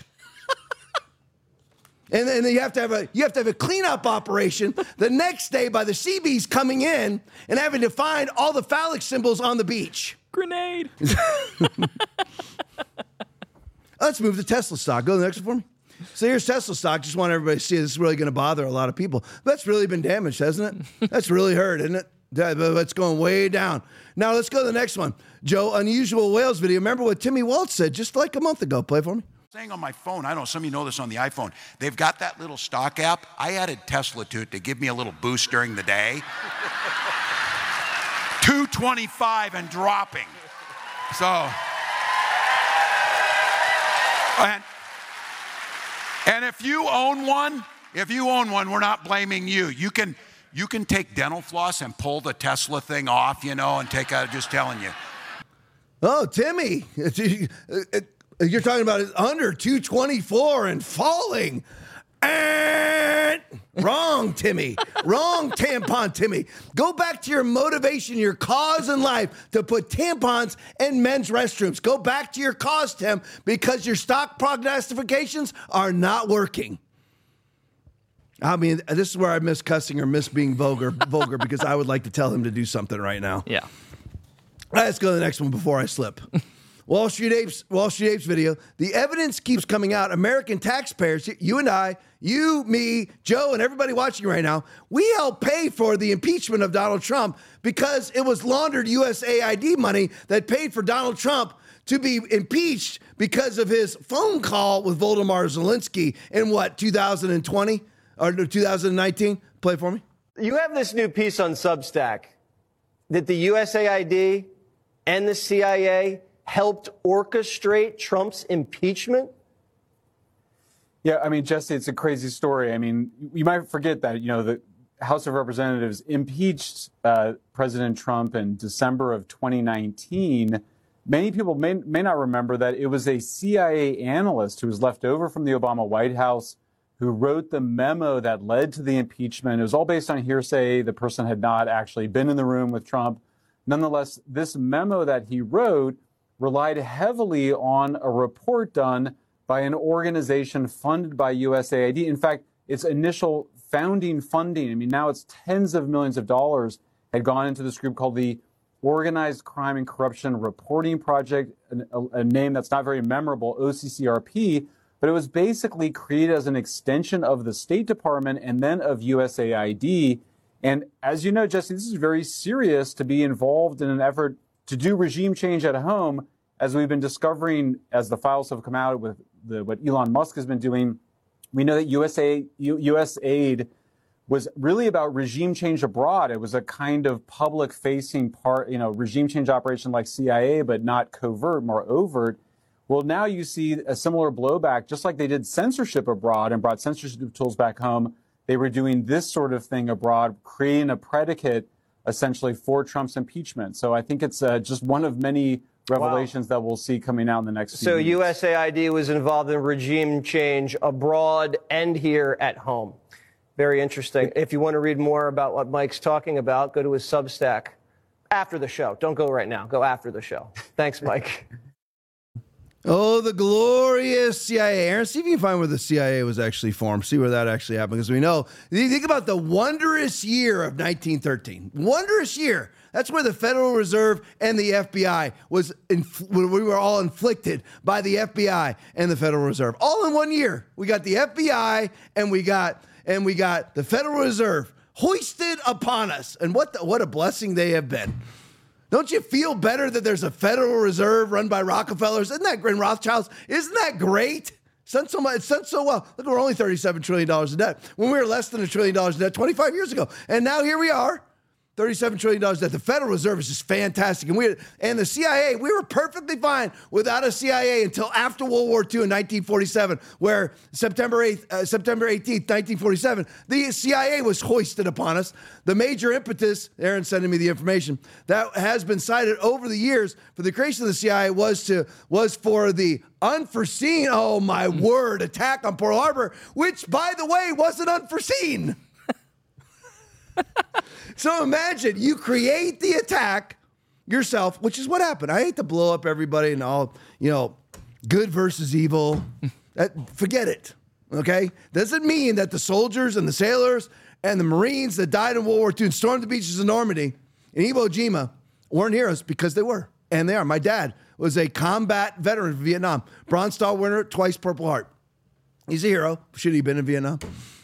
And then you have to have a you have to have a cleanup operation the next day by the Seabees coming in and having to find all the phallic symbols on the beach. Grenade. Let's move to Tesla stock. Go to the next one for me. So here's Tesla stock. Just want everybody to see this is really going to bother a lot of people. That's really been damaged, hasn't it? That's really hurt, isn't it? That's going way down. Now let's go to the next one. Joe, unusual whales video. Remember what Timmy Waltz said just like a month ago. Play for me. Saying on my phone, I don't know, some of you know this on the iPhone, they've got that little stock app. I added Tesla to it to give me a little boost during the day. two twenty-five and dropping. So, and, and if you own one, if you own one, we're not blaming you. You can, you can take dental floss and pull the Tesla thing off, you know, and take out, just telling you. Oh, Timmy. You're talking about it under two twenty-four and falling. And wrong, Timmy. Wrong, tampon, Timmy. Go back to your motivation, your cause in life to put tampons in men's restrooms. Go back to your cause, Tim, because your stock prognostications are not working. I mean, this is where I miss cussing or miss being vulgar, vulgar because I would like to tell him to do something right now. Yeah. All right, let's go to the next one before I slip. Wall Street Apes, Wall Street Apes video. The evidence keeps coming out. American taxpayers, you and I, you, me, Joe, and everybody watching right now, we helped pay for the impeachment of Donald Trump because it was laundered U S A I D money that paid for Donald Trump to be impeached because of his phone call with Volodymyr Zelensky in what, two thousand twenty or two thousand nineteen? Play for me. You have this new piece on Substack that the U S A I D and the C I A helped orchestrate Trump's impeachment? Yeah, I mean, Jesse, it's a crazy story. I mean, you might forget that, you know, the House of Representatives impeached uh, President Trump in December of twenty nineteen. Many people may, may not remember that it was a C I A analyst who was left over from the Obama White House who wrote the memo that led to the impeachment. It was all based on hearsay. The person had not actually been in the room with Trump. Nonetheless, this memo that he wrote relied heavily on a report done by an organization funded by U S A I D. In fact, its initial founding funding, I mean, now it's tens of millions of dollars, had gone into this group called the Organized Crime and Corruption Reporting Project, a, a name that's not very memorable, O C C R P, but it was basically created as an extension of the State Department and then of U S A I D. And as you know, Jesse, this is very serious to be involved in an effort to do regime change at home, as we've been discovering as the files have come out with the, what Elon Musk has been doing. We know that U S A, U S aid was really about regime change abroad. It was a kind of public-facing part, you know, regime change operation like C I A, but not covert, more overt. Well, now you see a similar blowback, just like they did censorship abroad and brought censorship tools back home. They were doing this sort of thing abroad, creating a predicate essentially for Trump's impeachment. So I think it's uh, just one of many revelations wow. that we'll see coming out in the next few So weeks. U S A I D was involved in regime change abroad and here at home. Very interesting. If you want to read more about what Mike's talking about, go to his Substack after the show. Don't go right now. Go after the show. Thanks, Mike. Oh, the glorious C I A. Aaron, see if you can find where the C I A was actually formed. See where that actually happened. Because we know, you think about the wondrous year of nineteen thirteen. Wondrous year. That's where the Federal Reserve and the F B I was, inf- we were all inflicted by the F B I and the Federal Reserve. All in one year. We got the F B I and we got, and we got the Federal Reserve hoisted upon us. And what the, what a blessing they have been. Don't you feel better that there's a Federal Reserve run by Rockefellers? Isn't that great? Rothschilds? Isn't that great? It's done so much. It's done so well. Look, we're only thirty-seven trillion dollars in debt when we were less than a trillion dollars in debt twenty-five years ago. And now here we are, thirty-seven trillion dollars in debt. The Federal Reserve is just fantastic. And we and the C I A, we were perfectly fine without a C I A until after World War Two in nineteen forty-seven, where September eighth, uh, September eighteenth, nineteen forty-seven, the C I A was hoisted upon us. The major impetus, Aaron's sending me the information, that has been cited over the years for the creation of the C I A was to was for the unforeseen, oh my word, attack on Pearl Harbor, which, by the way, wasn't unforeseen. So imagine you create the attack yourself, which is what happened. I hate to blow up everybody and all, you know, good versus evil. That, forget it, okay? Doesn't mean that the soldiers and the sailors and the Marines that died in World War Two and stormed the beaches of Normandy and Iwo Jima weren't heroes, because they were, and they are. My dad was a combat veteran of Vietnam, Bronze Star winner, twice Purple Heart. He's a hero. Should he have been in Vietnam?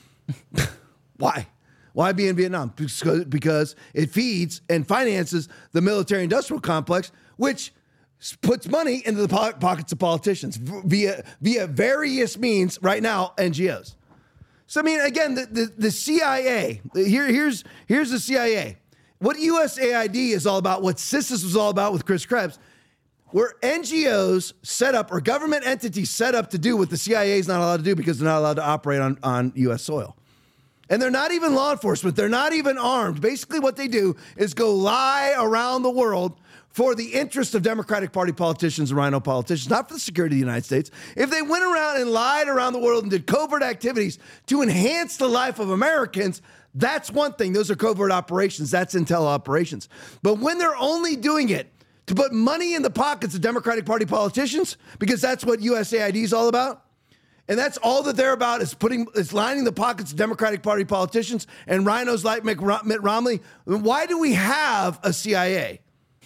Why? Why be in Vietnam? Because, because it feeds and finances the military-industrial complex, which puts money into the po- pockets of politicians via via various means right now, N G Os. So, I mean, again, the, the, the C I A, here, here's, here's the C I A. What U S A I D is all about, what CISIS was all about with Chris Krebs, were N G Os set up, or government entities set up to do what the C I A is not allowed to do because they're not allowed to operate on, on U S soil. And they're not even law enforcement. They're not even armed. Basically, what they do is go lie around the world for the interest of Democratic Party politicians and rhino politicians, not for the security of the United States. If they went around and lied around the world and did covert activities to enhance the life of Americans, that's one thing. Those are covert operations. That's intel operations. But when they're only doing it to put money in the pockets of Democratic Party politicians, because that's what U S A I D is all about, and that's all that they're about, is putting, is lining the pockets of Democratic Party politicians and rhinos like Mitt Romney. Why do we have a C I A?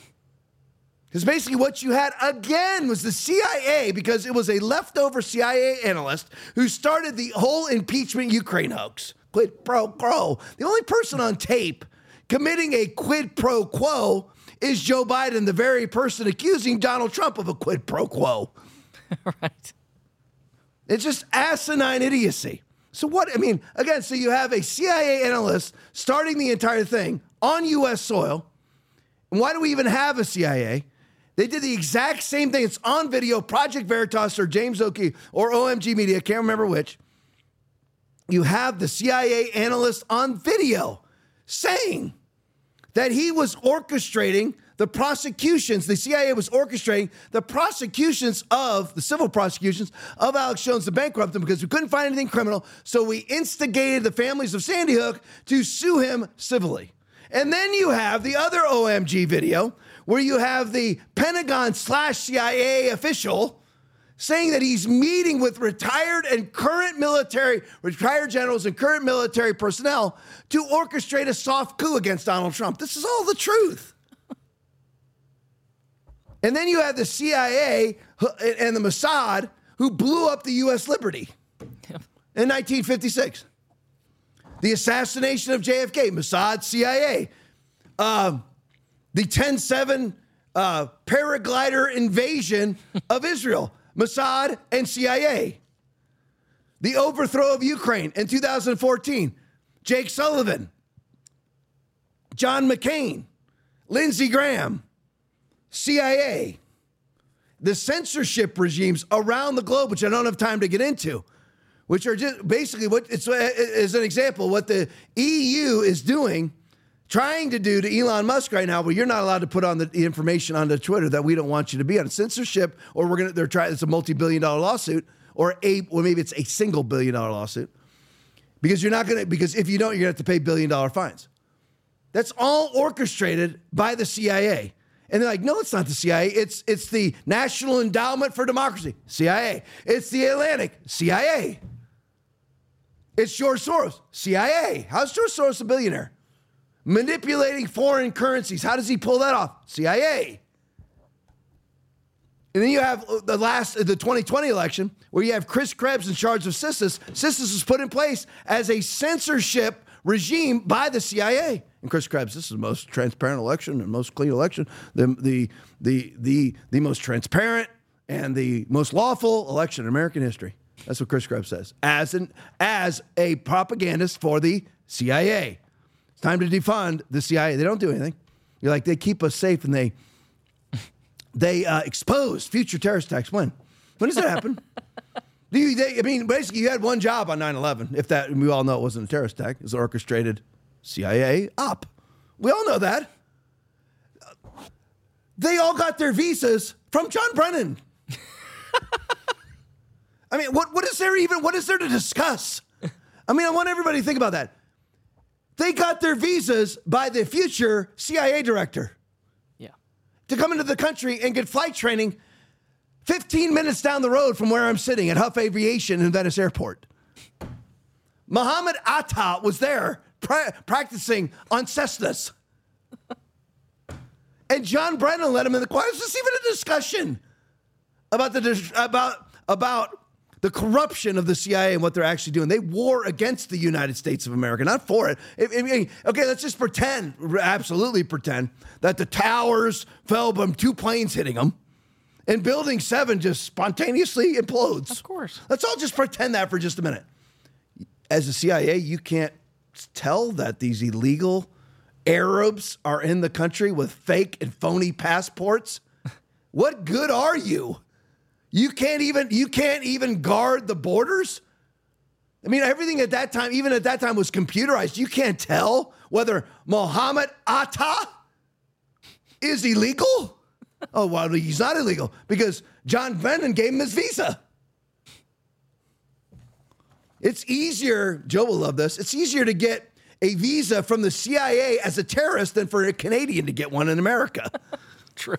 Because basically what you had, again, was the C I A, because it was a leftover C I A analyst who started the whole impeachment Ukraine hoax. Quid pro quo. The only person on tape committing a quid pro quo is Joe Biden, the very person accusing Donald Trump of a quid pro quo. Right. It's just asinine idiocy. So what, I mean, again, so you have a C I A analyst starting the entire thing on U S soil. And why do we even have a C I A? They did the exact same thing. It's on video, Project Veritas or James O'Keefe or O M G Media, can't remember which. You have the C I A analyst on video saying that he was orchestrating the prosecutions, the C I A was orchestrating the prosecutions of, the civil prosecutions of Alex Jones to bankrupt him because we couldn't find anything criminal, so we instigated the families of Sandy Hook to sue him civilly. And then you have the other O M G video where you have the Pentagon slash C I A official saying that he's meeting with retired and current military, retired generals and current military personnel to orchestrate a soft coup against Donald Trump. This is all the truth. And then you have the C I A and the Mossad who blew up the U S Liberty in nineteen fifty-six. The assassination of J F K, Mossad, C I A. Um, the ten seven uh, paraglider invasion of Israel, Mossad and C I A. The overthrow of Ukraine in two thousand fourteen, Jake Sullivan, John McCain, Lindsey Graham, C I A. The censorship regimes around the globe, which I don't have time to get into, which are just basically what it's as an example, what the E U is doing, trying to do to Elon Musk right now, where you're not allowed to put on the information onto Twitter that we don't want you to be on. Censorship, or we're gonna they're trying. It's a multi-billion dollar lawsuit, or a or maybe it's a single billion dollar lawsuit, because you're not going to, because if you don't, you're going to have to pay billion dollar fines. That's all orchestrated by the C I A. And they're like, no, it's not the C I A. It's, it's the National Endowment for Democracy, C I A. It's the Atlantic, C I A. It's George Soros, C I A. How's George Soros a billionaire? Manipulating foreign currencies. How does he pull that off? C I A. And then you have the last, the twenty twenty election, where you have Chris Krebs in charge of CISIS. CISIS was put in place as a censorship regime by the C I A. And Chris Krebs, this is the most transparent election and most clean election, the the the the the most transparent and the most lawful election in American history. That's what Chris Krebs says. As an as a propagandist for the C I A. It's time to defund the C I A. They don't do anything. You're like, they keep us safe and they they uh, expose future terrorist attacks. When? When does that happen? Do you, they, I mean, basically, you had one job on nine eleven. If that, we all know it wasn't a terrorist attack. It was an orchestrated C I A op. We all know that. They all got their visas from John Brennan. I mean, what, what is there even, what is there to discuss? I mean, I want everybody to think about that. They got their visas by the future C I A director. Yeah. To come into the country and get flight training fifteen minutes down the road from where I'm sitting at Huff Aviation in Venice Airport. Mohammed Atta was there pra- practicing on Cessnas. And John Brennan let him in the choir. Is this even a discussion about the about about the corruption of the C I A and what they're actually doing? They war against the United States of America, not for it. I mean, okay, let's just pretend, absolutely pretend, that the towers fell from two planes hitting them. And Building seven just spontaneously implodes. Of course. Let's all just pretend that for just a minute. As a C I A, you can't tell that these illegal Arabs are in the country with fake and phony passports. What good are you? You can't even you can't even guard the borders? I mean, everything at that time, even at that time, was computerized. You can't tell whether Mohammed Atta is illegal. Oh, well, he's not illegal because John Brennan gave him his visa. It's easier, Joe will love this, it's easier to get a visa from the C I A as a terrorist than for a Canadian to get one in America. True.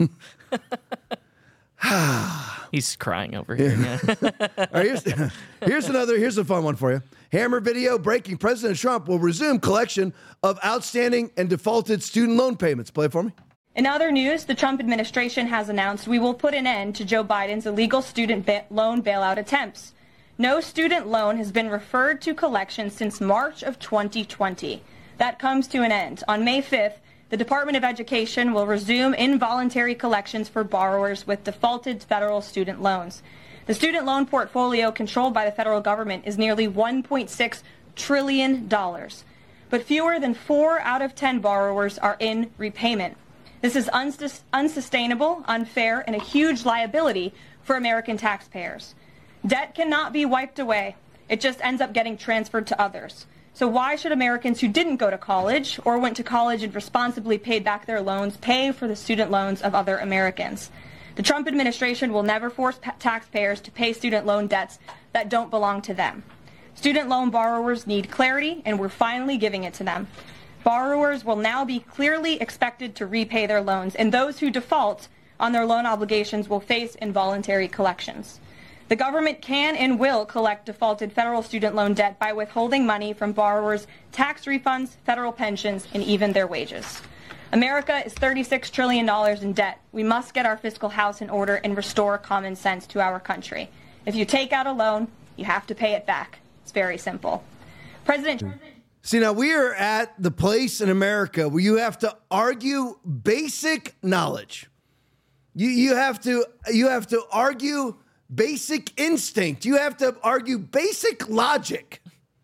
He's crying over here. Yeah. All right, here's, here's another, here's a fun one for you. Hammer video breaking President Trump will resume collection of outstanding and defaulted student loan payments. Play it for me. In other news, the Trump administration has announced we will put an end to Joe Biden's illegal student ba- loan bailout attempts. No student loan has been referred to collection since March of twenty twenty. That comes to an end. On May fifth, the Department of Education will resume involuntary collections for borrowers with defaulted federal student loans. The student loan portfolio controlled by the federal government is nearly one point six trillion dollars. But fewer than four out of ten borrowers are in repayment. This is unsus- unsustainable, unfair, and a huge liability for American taxpayers. Debt cannot be wiped away. It just ends up getting transferred to others. So why should Americans who didn't go to college or went to college and responsibly paid back their loans pay for the student loans of other Americans? The Trump administration will never force pa- taxpayers to pay student loan debts that don't belong to them. Student loan borrowers need clarity, and we're finally giving it to them. Borrowers will now be clearly expected to repay their loans, and those who default on their loan obligations will face involuntary collections. The government can and will collect defaulted federal student loan debt by withholding money from borrowers' tax refunds, federal pensions, and even their wages. America is thirty-six trillion dollars in debt. We must get our fiscal house in order and restore common sense to our country. If you take out a loan, you have to pay it back. It's very simple. President... See, now we are at the place in America where you have to argue basic knowledge. You you have to you have to argue basic instinct. You have to argue basic logic.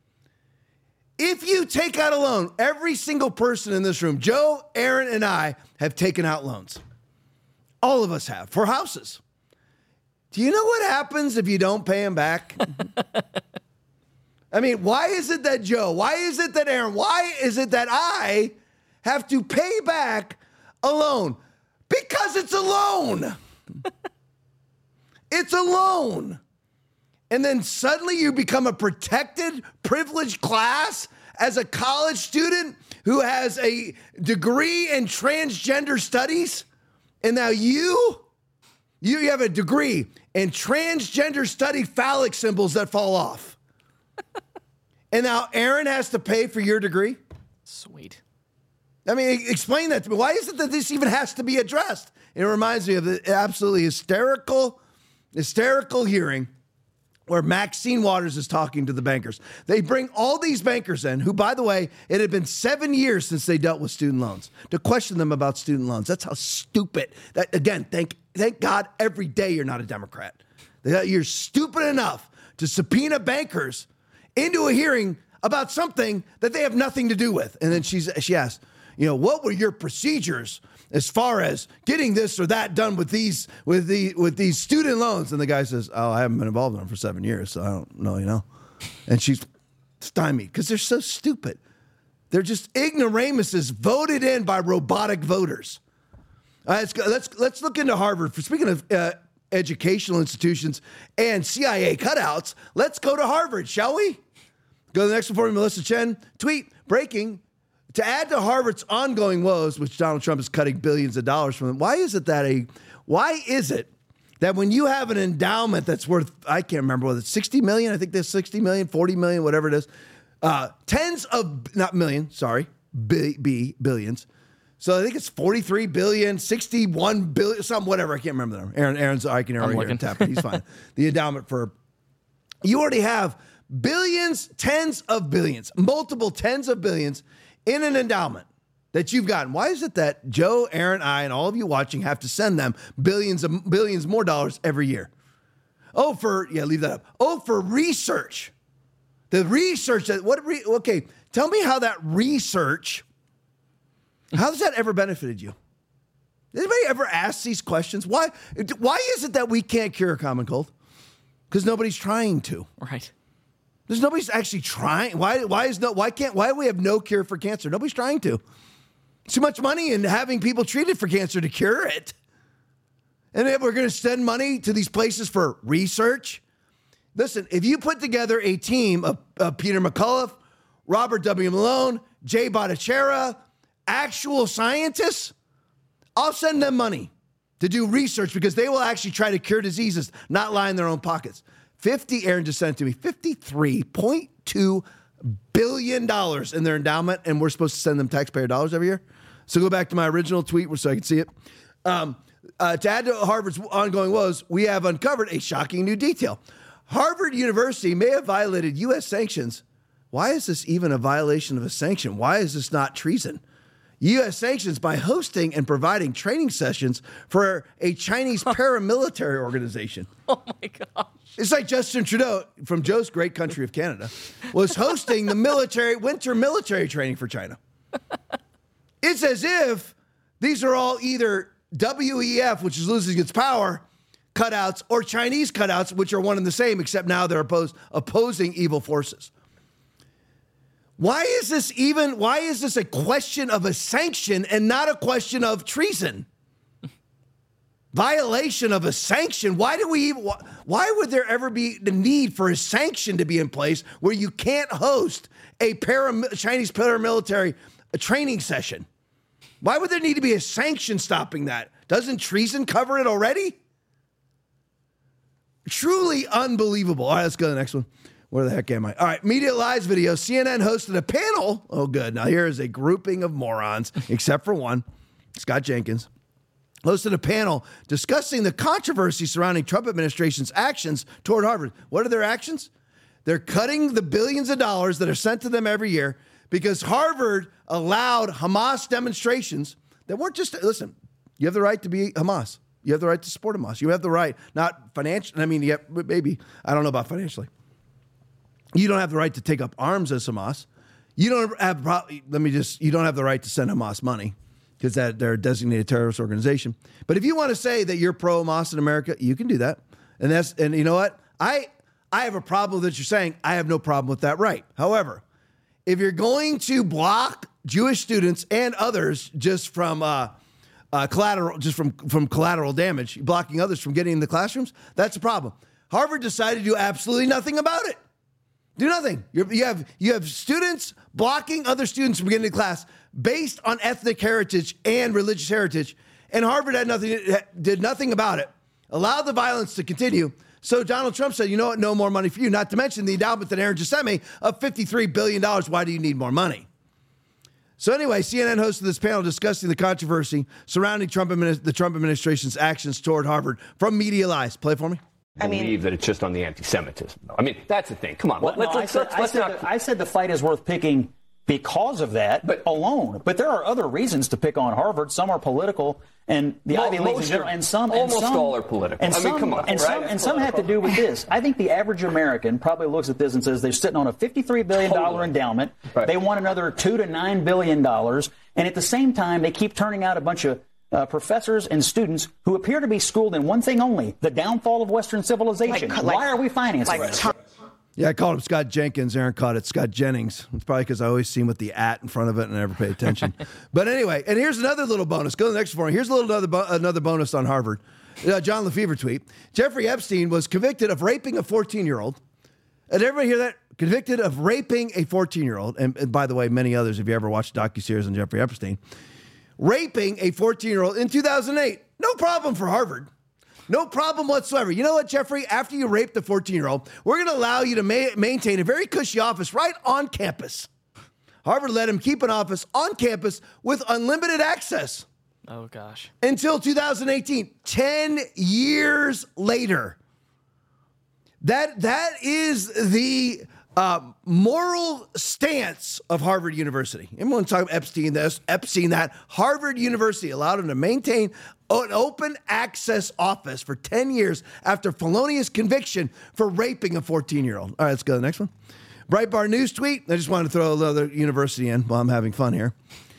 If you take out a loan, every single person in this room, Joe, Aaron, and I have taken out loans. All of us have, for houses. Do you know what happens if you don't pay them back? I mean, why is it that Joe, why is it that Aaron, why is it that I have to pay back a loan? Because it's a loan. It's a loan. and then suddenly you become a protected, privileged class as a college student who has a degree in transgender studies, and now you, you have a degree in transgender study phallic symbols that fall off. And now Aaron has to pay for your degree? Sweet. I mean, explain that to me. Why is it that this even has to be addressed? It reminds me of the absolutely hysterical, hysterical hearing where Maxine Waters is talking to the bankers. They bring all these bankers in, who, by the way, it had been seven years since they dealt with student loans, to question them about student loans. That's how stupid. That, again, thank thank God every day you're not a Democrat. You're stupid enough to subpoena bankers into a hearing about something that they have nothing to do with. And then she's she asked, you know, what were your procedures as far as getting this or that done with these with the with these student loans? And the guy says, oh, I haven't been involved in them for seven years, so I don't know, you know. And she's stymied because they're so stupid. They're just ignoramuses voted in by robotic voters. All right, let's go, let's let's look into Harvard. For speaking of uh, educational institutions and C I A cutouts, let's go to Harvard, shall we? Go to the next one for me, Melissa Chen. Tweet, breaking. To add to Harvard's ongoing woes, which Donald Trump is cutting billions of dollars from them, why is it that a, why is it that when you have an endowment that's worth, I can't remember whether it's sixty million, I think there's sixty million, forty million, whatever it is, uh, tens of, not million, sorry, B, B, billions. So I think it's forty-three billion, sixty-one billion, something, whatever. I can't remember the number. Aaron, Aaron's, I can Aaron here tapping. He's fine. The endowment for, you already have billions, tens of billions, multiple tens of billions in an endowment that you've gotten. Why is it that Joe, Aaron, I, and all of you watching have to send them billions of billions more dollars every year? Oh, for, yeah, leave that up. Oh, for research. The research that, what, re, okay, tell me how that research, how has that ever benefited you? Anybody ever ask these questions? Why, why is it that we can't cure a common cold? Because nobody's trying to. Right. There's nobody's actually trying. Why? Why is no? Why can't? Why do we have no cure for cancer? Nobody's trying to. Too much money in having people treated for cancer to cure it, and then we're going to send money to these places for research. Listen, if you put together a team of, of Peter McCullough, Robert W. Malone, Jay Bhattacharya, actual scientists, I'll send them money to do research because they will actually try to cure diseases, not lie in their own pockets. fifty, Aaron just sent it to me, fifty-three point two billion dollars in their endowment, and we're supposed to send them taxpayer dollars every year. So go back to my original tweet so I can see it. Um, uh, to add to Harvard's ongoing woes, we have uncovered a shocking new detail. Harvard University may have violated U S sanctions. Why is this even a violation of a sanction? Why is this not treason? U S sanctions by hosting and providing training sessions for a Chinese paramilitary organization. Oh, my gosh. It's like Justin Trudeau from Joe's great country of Canada was hosting the military winter military training for China. It's as if these are all either W E F, which is losing its power, cutouts, or Chinese cutouts, which are one and the same, except now they're opposed, opposing evil forces. Why is this even, why is this a question of a sanction and not a question of treason? Violation of a sanction. Why do we even, why would there ever be the need for a sanction to be in place where you can't host a param, Chinese paramilitary a training session? Why would there need to be a sanction stopping that? Doesn't treason cover it already? Truly unbelievable. All right, let's go to the next one. Where the heck am I? All right, Media Lies video. C N N hosted a panel. Oh, good. Now here is a grouping of morons, except for one, Scott Jenkins. Hosted a panel discussing the controversy surrounding Trump administration's actions toward Harvard. What are their actions? They're cutting the billions of dollars that are sent to them every year because Harvard allowed Hamas demonstrations that weren't just, listen, you have the right to be Hamas. You have the right to support Hamas. You have the right, not financially, I mean, yeah, maybe, I don't know about financially. You don't have the right to take up arms as Hamas. You don't have, let me just, you don't have the right to send Hamas money because that they're a designated terrorist organization. But if you want to say that you're pro-Hamas in America, you can do that. And that's, and you know what? I, I have a problem that you're saying. I have no problem with that right. However, if you're going to block Jewish students and others just from uh, uh, collateral, just from, from collateral damage, blocking others from getting in the classrooms, that's a problem. Harvard decided to do absolutely nothing about it. Do nothing. You're, you have you have students blocking other students from getting to class based on ethnic heritage and religious heritage, and Harvard had nothing, did nothing about it. Allowed the violence to continue. So Donald Trump said, you know what, no more money for you. Not to mention the endowment that Aaron just sent me of fifty-three billion dollars. Why do you need more money? So anyway, C N N hosted this panel discussing the controversy surrounding Trump administ- the Trump administration's actions toward Harvard from Media Lies. Play for me. I mean, believe that it's just on the anti-Semitism. I mean, that's the thing. Come on. Well, let's, no, let's, I, let's, said, let's I, not... said the, I said the fight is worth picking because of that but, alone. But there are other reasons to pick on Harvard. Some are political, and the well, Ivy Leagues in general, and some almost and some, all are political. And I some, mean, come on, and right? some, and some have to do with this. I think the average American probably looks at this and says they're sitting on a fifty-three billion dollars totally. endowment. Right. They want another two to nine billion dollars, and at the same time, they keep turning out a bunch of Uh, professors and students who appear to be schooled in one thing only, the downfall of Western civilization. Like, Why like, are we financing like, this? Yeah, I called him Scott Jenkins. Aaron caught it Scott Jennings. It's probably because I always see him with the at in front of it and I never pay attention. But anyway, and here's another little bonus. Go to the next one. Here's a little another, bo- another bonus on Harvard. Uh, John Lefevre tweet. Jeffrey Epstein was convicted of raping a fourteen-year-old. Did everybody hear that? Convicted of raping a fourteen-year-old. And, and by the way, many others, if you ever watched docuseries on Jeffrey Epstein. Raping a fourteen-year-old in two thousand eight. No problem for Harvard. No problem whatsoever. You know what, Jeffrey? After you rape the fourteen-year-old, we're going to allow you to ma- maintain a very cushy office right on campus. Harvard let him keep an office on campus with unlimited access. Oh, gosh. Until two thousand eighteen. Ten years later. That That is the... Uh, moral stance of Harvard University. Everyone talk about Epstein this, Epstein that. Harvard University allowed him to maintain an open access office for ten years after felonious conviction for raping a fourteen-year-old. All right, let's go to the next one. Breitbart News tweet. I just wanted to throw another university in while I'm having fun here.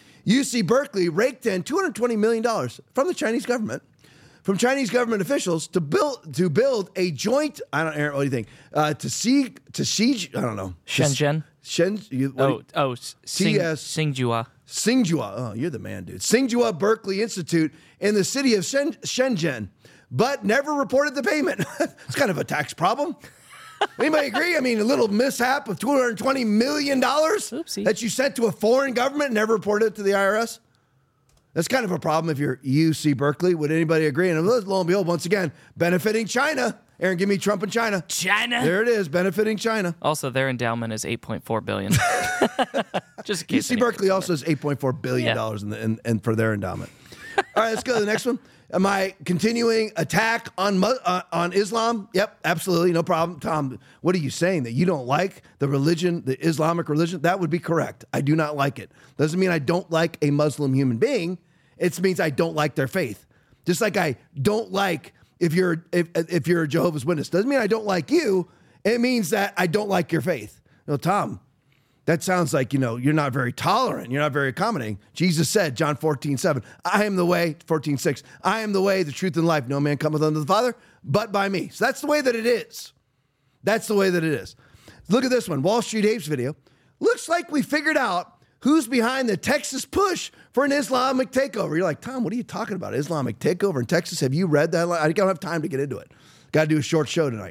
U C Berkeley raked in two hundred twenty million dollars from the Chinese government. From Chinese government officials to build to build a joint. I don't know. What do you think? Uh, to see to siege. I don't know. Shenzhen. Shen. You, oh oh. Sing, Tsinghua. Tsinghua. Oh, you're the man, dude. Tsinghua Berkeley Institute in the city of Shen, Shenzhen, but never reported the payment. It's kind of a tax problem. Anybody agree? I mean, a little mishap of two hundred twenty million dollars that you sent to a foreign government and never reported it to the I R S. That's kind of a problem if you're U C Berkeley. Would anybody agree? And lo and behold, once again, benefiting China. Aaron, give me Trump and China. China. There it is, benefiting China. Also, their endowment is eight point four billion dollars. Just in case U C Berkeley also has eight point four billion dollars yeah. in, the, in, in for their endowment. All right, let's go to the next one. Am I continuing attack on uh, on Islam? Yep, absolutely, no problem. Tom, what are you saying? That you don't like the religion, the Islamic religion? That would be correct. I do not like it. Doesn't mean I don't like a Muslim human being. It means I don't like their faith. Just like I don't like if you're if if you're a Jehovah's Witness. Doesn't mean I don't like you. It means that I don't like your faith. You know, Tom, that sounds like, you know, you're not very tolerant. You're not very accommodating. Jesus said, John fourteen seven, I am the way, fourteen six, I am the way, the truth, and life. No man cometh unto the Father but by me. So that's the way that it is. That's the way that it is. Look at this one. Wall Street Apes video. Looks like we figured out who's behind the Texas push for an Islamic takeover. You're like, Tom, what are you talking about? Islamic takeover in Texas? Have you read that? I don't have time to get into it. Got to do a short show tonight.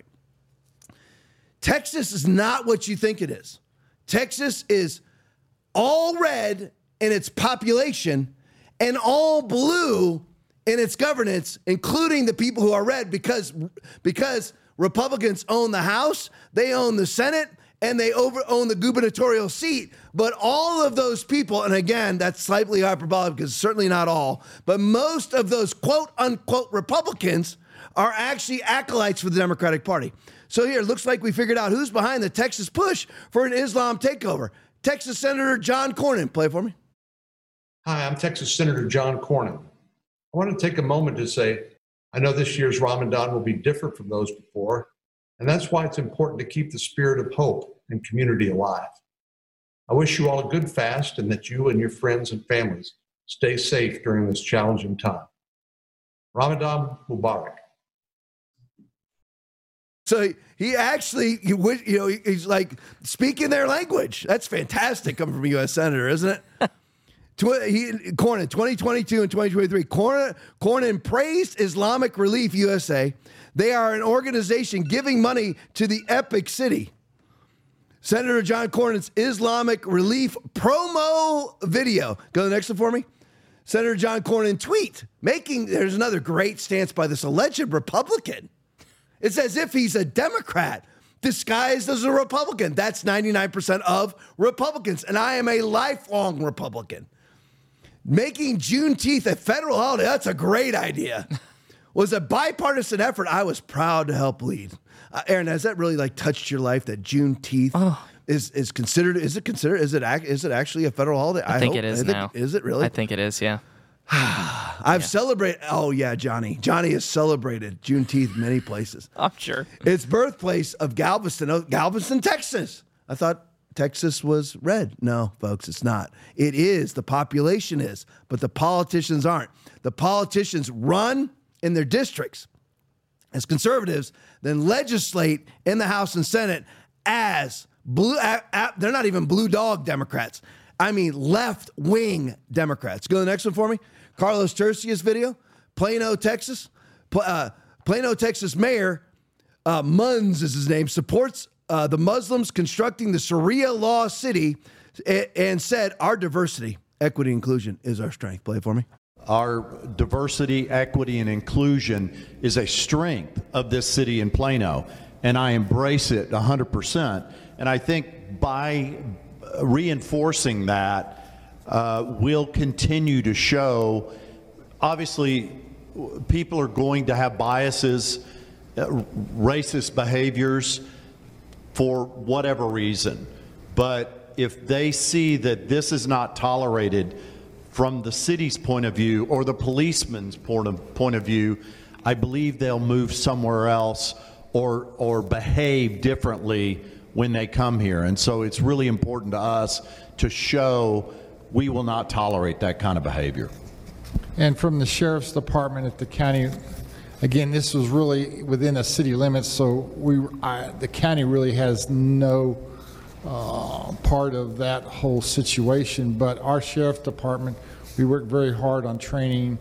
Texas is not what you think it is. Texas is all red in its population and all blue in its governance, including the people who are red, because, because Republicans own the House, they own the Senate, and they over own the gubernatorial seat. But all of those people, and again, that's slightly hyperbolic because certainly not all, but most of those quote unquote Republicans are actually acolytes for the Democratic Party. So here, it looks like we figured out who's behind the Texas push for an Islam takeover. Texas Senator John Cornyn. Play it for me. Hi, I'm Texas Senator John Cornyn. I want to take a moment to say, I know this year's Ramadan will be different from those before, and that's why it's important to keep the spirit of hope and community alive. I wish you all a good fast and that you and your friends and families stay safe during this challenging time. Ramadan Mubarak. So he actually, you know, he's like speaking their language. That's fantastic coming from a U S senator, isn't it? Tw- he, Cornyn, twenty twenty-two and twenty twenty-three. Cornyn, Cornyn praised Islamic Relief U S A. They are an organization giving money to the Epic City. Senator John Cornyn's Islamic Relief promo video. Go to the next one for me. Senator John Cornyn tweet making, there's another great stance by this alleged Republican. It's as if he's a Democrat disguised as a Republican. That's ninety-nine percent of Republicans. And I am a lifelong Republican. Making Juneteenth a federal holiday, that's a great idea. Was a bipartisan effort I was proud to help lead. Uh, Aaron, has that really like touched your life that Juneteenth oh. is is considered? Is it considered? Is it is it actually a federal holiday? I, I think hope, it is I think, now. Is it really? I think it is. Yeah. I've yeah. celebrated. Oh yeah, Johnny. Johnny has celebrated Juneteenth many places. I'm sure. It's birthplace of Galveston, oh, Galveston, Texas. I thought Texas was red. No, folks, it's not. It is. The population is, but the politicians aren't. The politicians run in their districts as conservatives, then legislate in the House and Senate as blue. A, a, they're not even blue dog Democrats. I mean, left-wing Democrats. Go to the next one for me. Carlos Tercia's video, Plano, Texas. Uh, Plano, Texas Mayor uh, Munz is his name, supports uh, the Muslims constructing the Sharia law city and, and said, our diversity, equity, inclusion is our strength. Play it for me. Our diversity, equity, and inclusion is a strength of this city in Plano, and I embrace it one hundred percent. And I think by reinforcing that, uh, we'll continue to show, obviously, people are going to have biases, uh, racist behaviors for whatever reason. But if they see that this is not tolerated from the city's point of view or the policeman's point of, point of view, I believe they'll move somewhere else or, or behave differently when they come here. And so it's really important to us to show we will not tolerate that kind of behavior. And from the Sheriff's Department at the county, again, this was really within a city limits, so we, I, the county really has no Uh, part of that whole situation, but our Sheriff's Department, we work very hard on training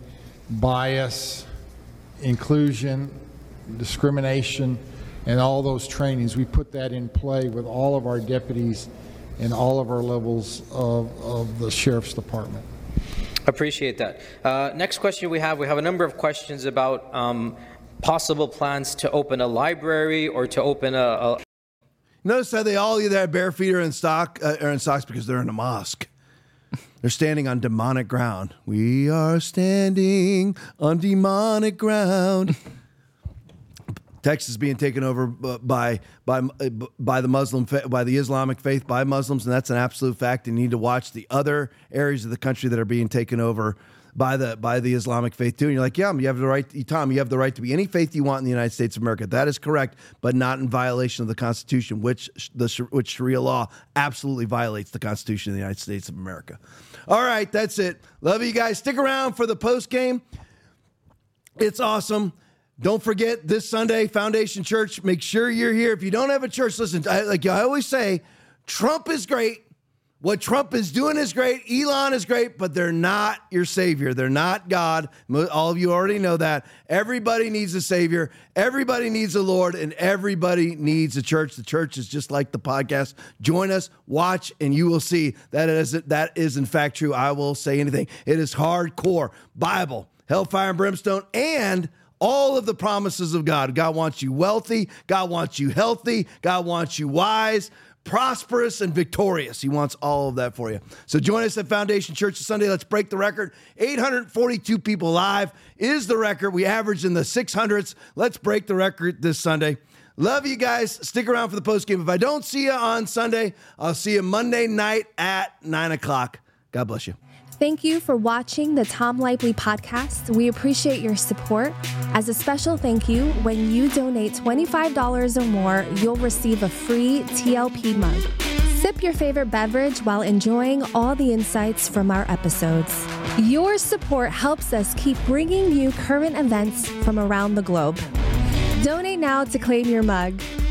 bias, inclusion, discrimination, and all those trainings. We put that in play with all of our deputies and all of our levels of, of the Sheriff's Department. Appreciate that. Uh, next question we have, we have a number of questions about um, possible plans to open a library or to open a, a Notice how they all either have bare feet or in stock, uh, or in socks because they're in a mosque. They're standing on demonic ground. We are standing on demonic ground. Texas being taken over by by by the Muslim by the Islamic faith by Muslims, and that's an absolute fact. You need to watch the other areas of the country that are being taken over by the by the Islamic faith too. And you're like, yeah, you have the right, Tom, you have the right to be any faith you want in the United States of America. That is correct, but not in violation of the Constitution, which the which Sharia law absolutely violates the Constitution of the United States of America. All right, that's it. Love you guys. Stick around for the post game. It's awesome. Don't forget this Sunday, Foundation Church. Make sure you're here. If you don't have a church, listen, I, like I always say, Trump is great. What Trump is doing is great. Elon is great, but they're not your savior. They're not God. All of you already know that. Everybody needs a savior. Everybody needs a Lord, and everybody needs a church. The church is just like the podcast. Join us, watch, and you will see that is, that is in fact true. I will say anything. It is hardcore Bible, hellfire and brimstone, and all of the promises of God. God wants you wealthy. God wants you healthy. God wants you wise, prosperous, and victorious. He wants all of that for you. So join us at Foundation Church this Sunday. Let's break the record. eight hundred forty-two people live is the record. We average in the six hundreds. Let's break the record this Sunday. Love you guys. Stick around for the post game. If I don't see you on Sunday, I'll see you Monday night at nine o'clock. God bless you. Thank you for watching the Tom Lively podcast. We appreciate your support. As a special thank you, when you donate twenty-five dollars or more, you'll receive a free T L P mug. Sip your favorite beverage while enjoying all the insights from our episodes. Your support helps us keep bringing you current events from around the globe. Donate now to claim your mug.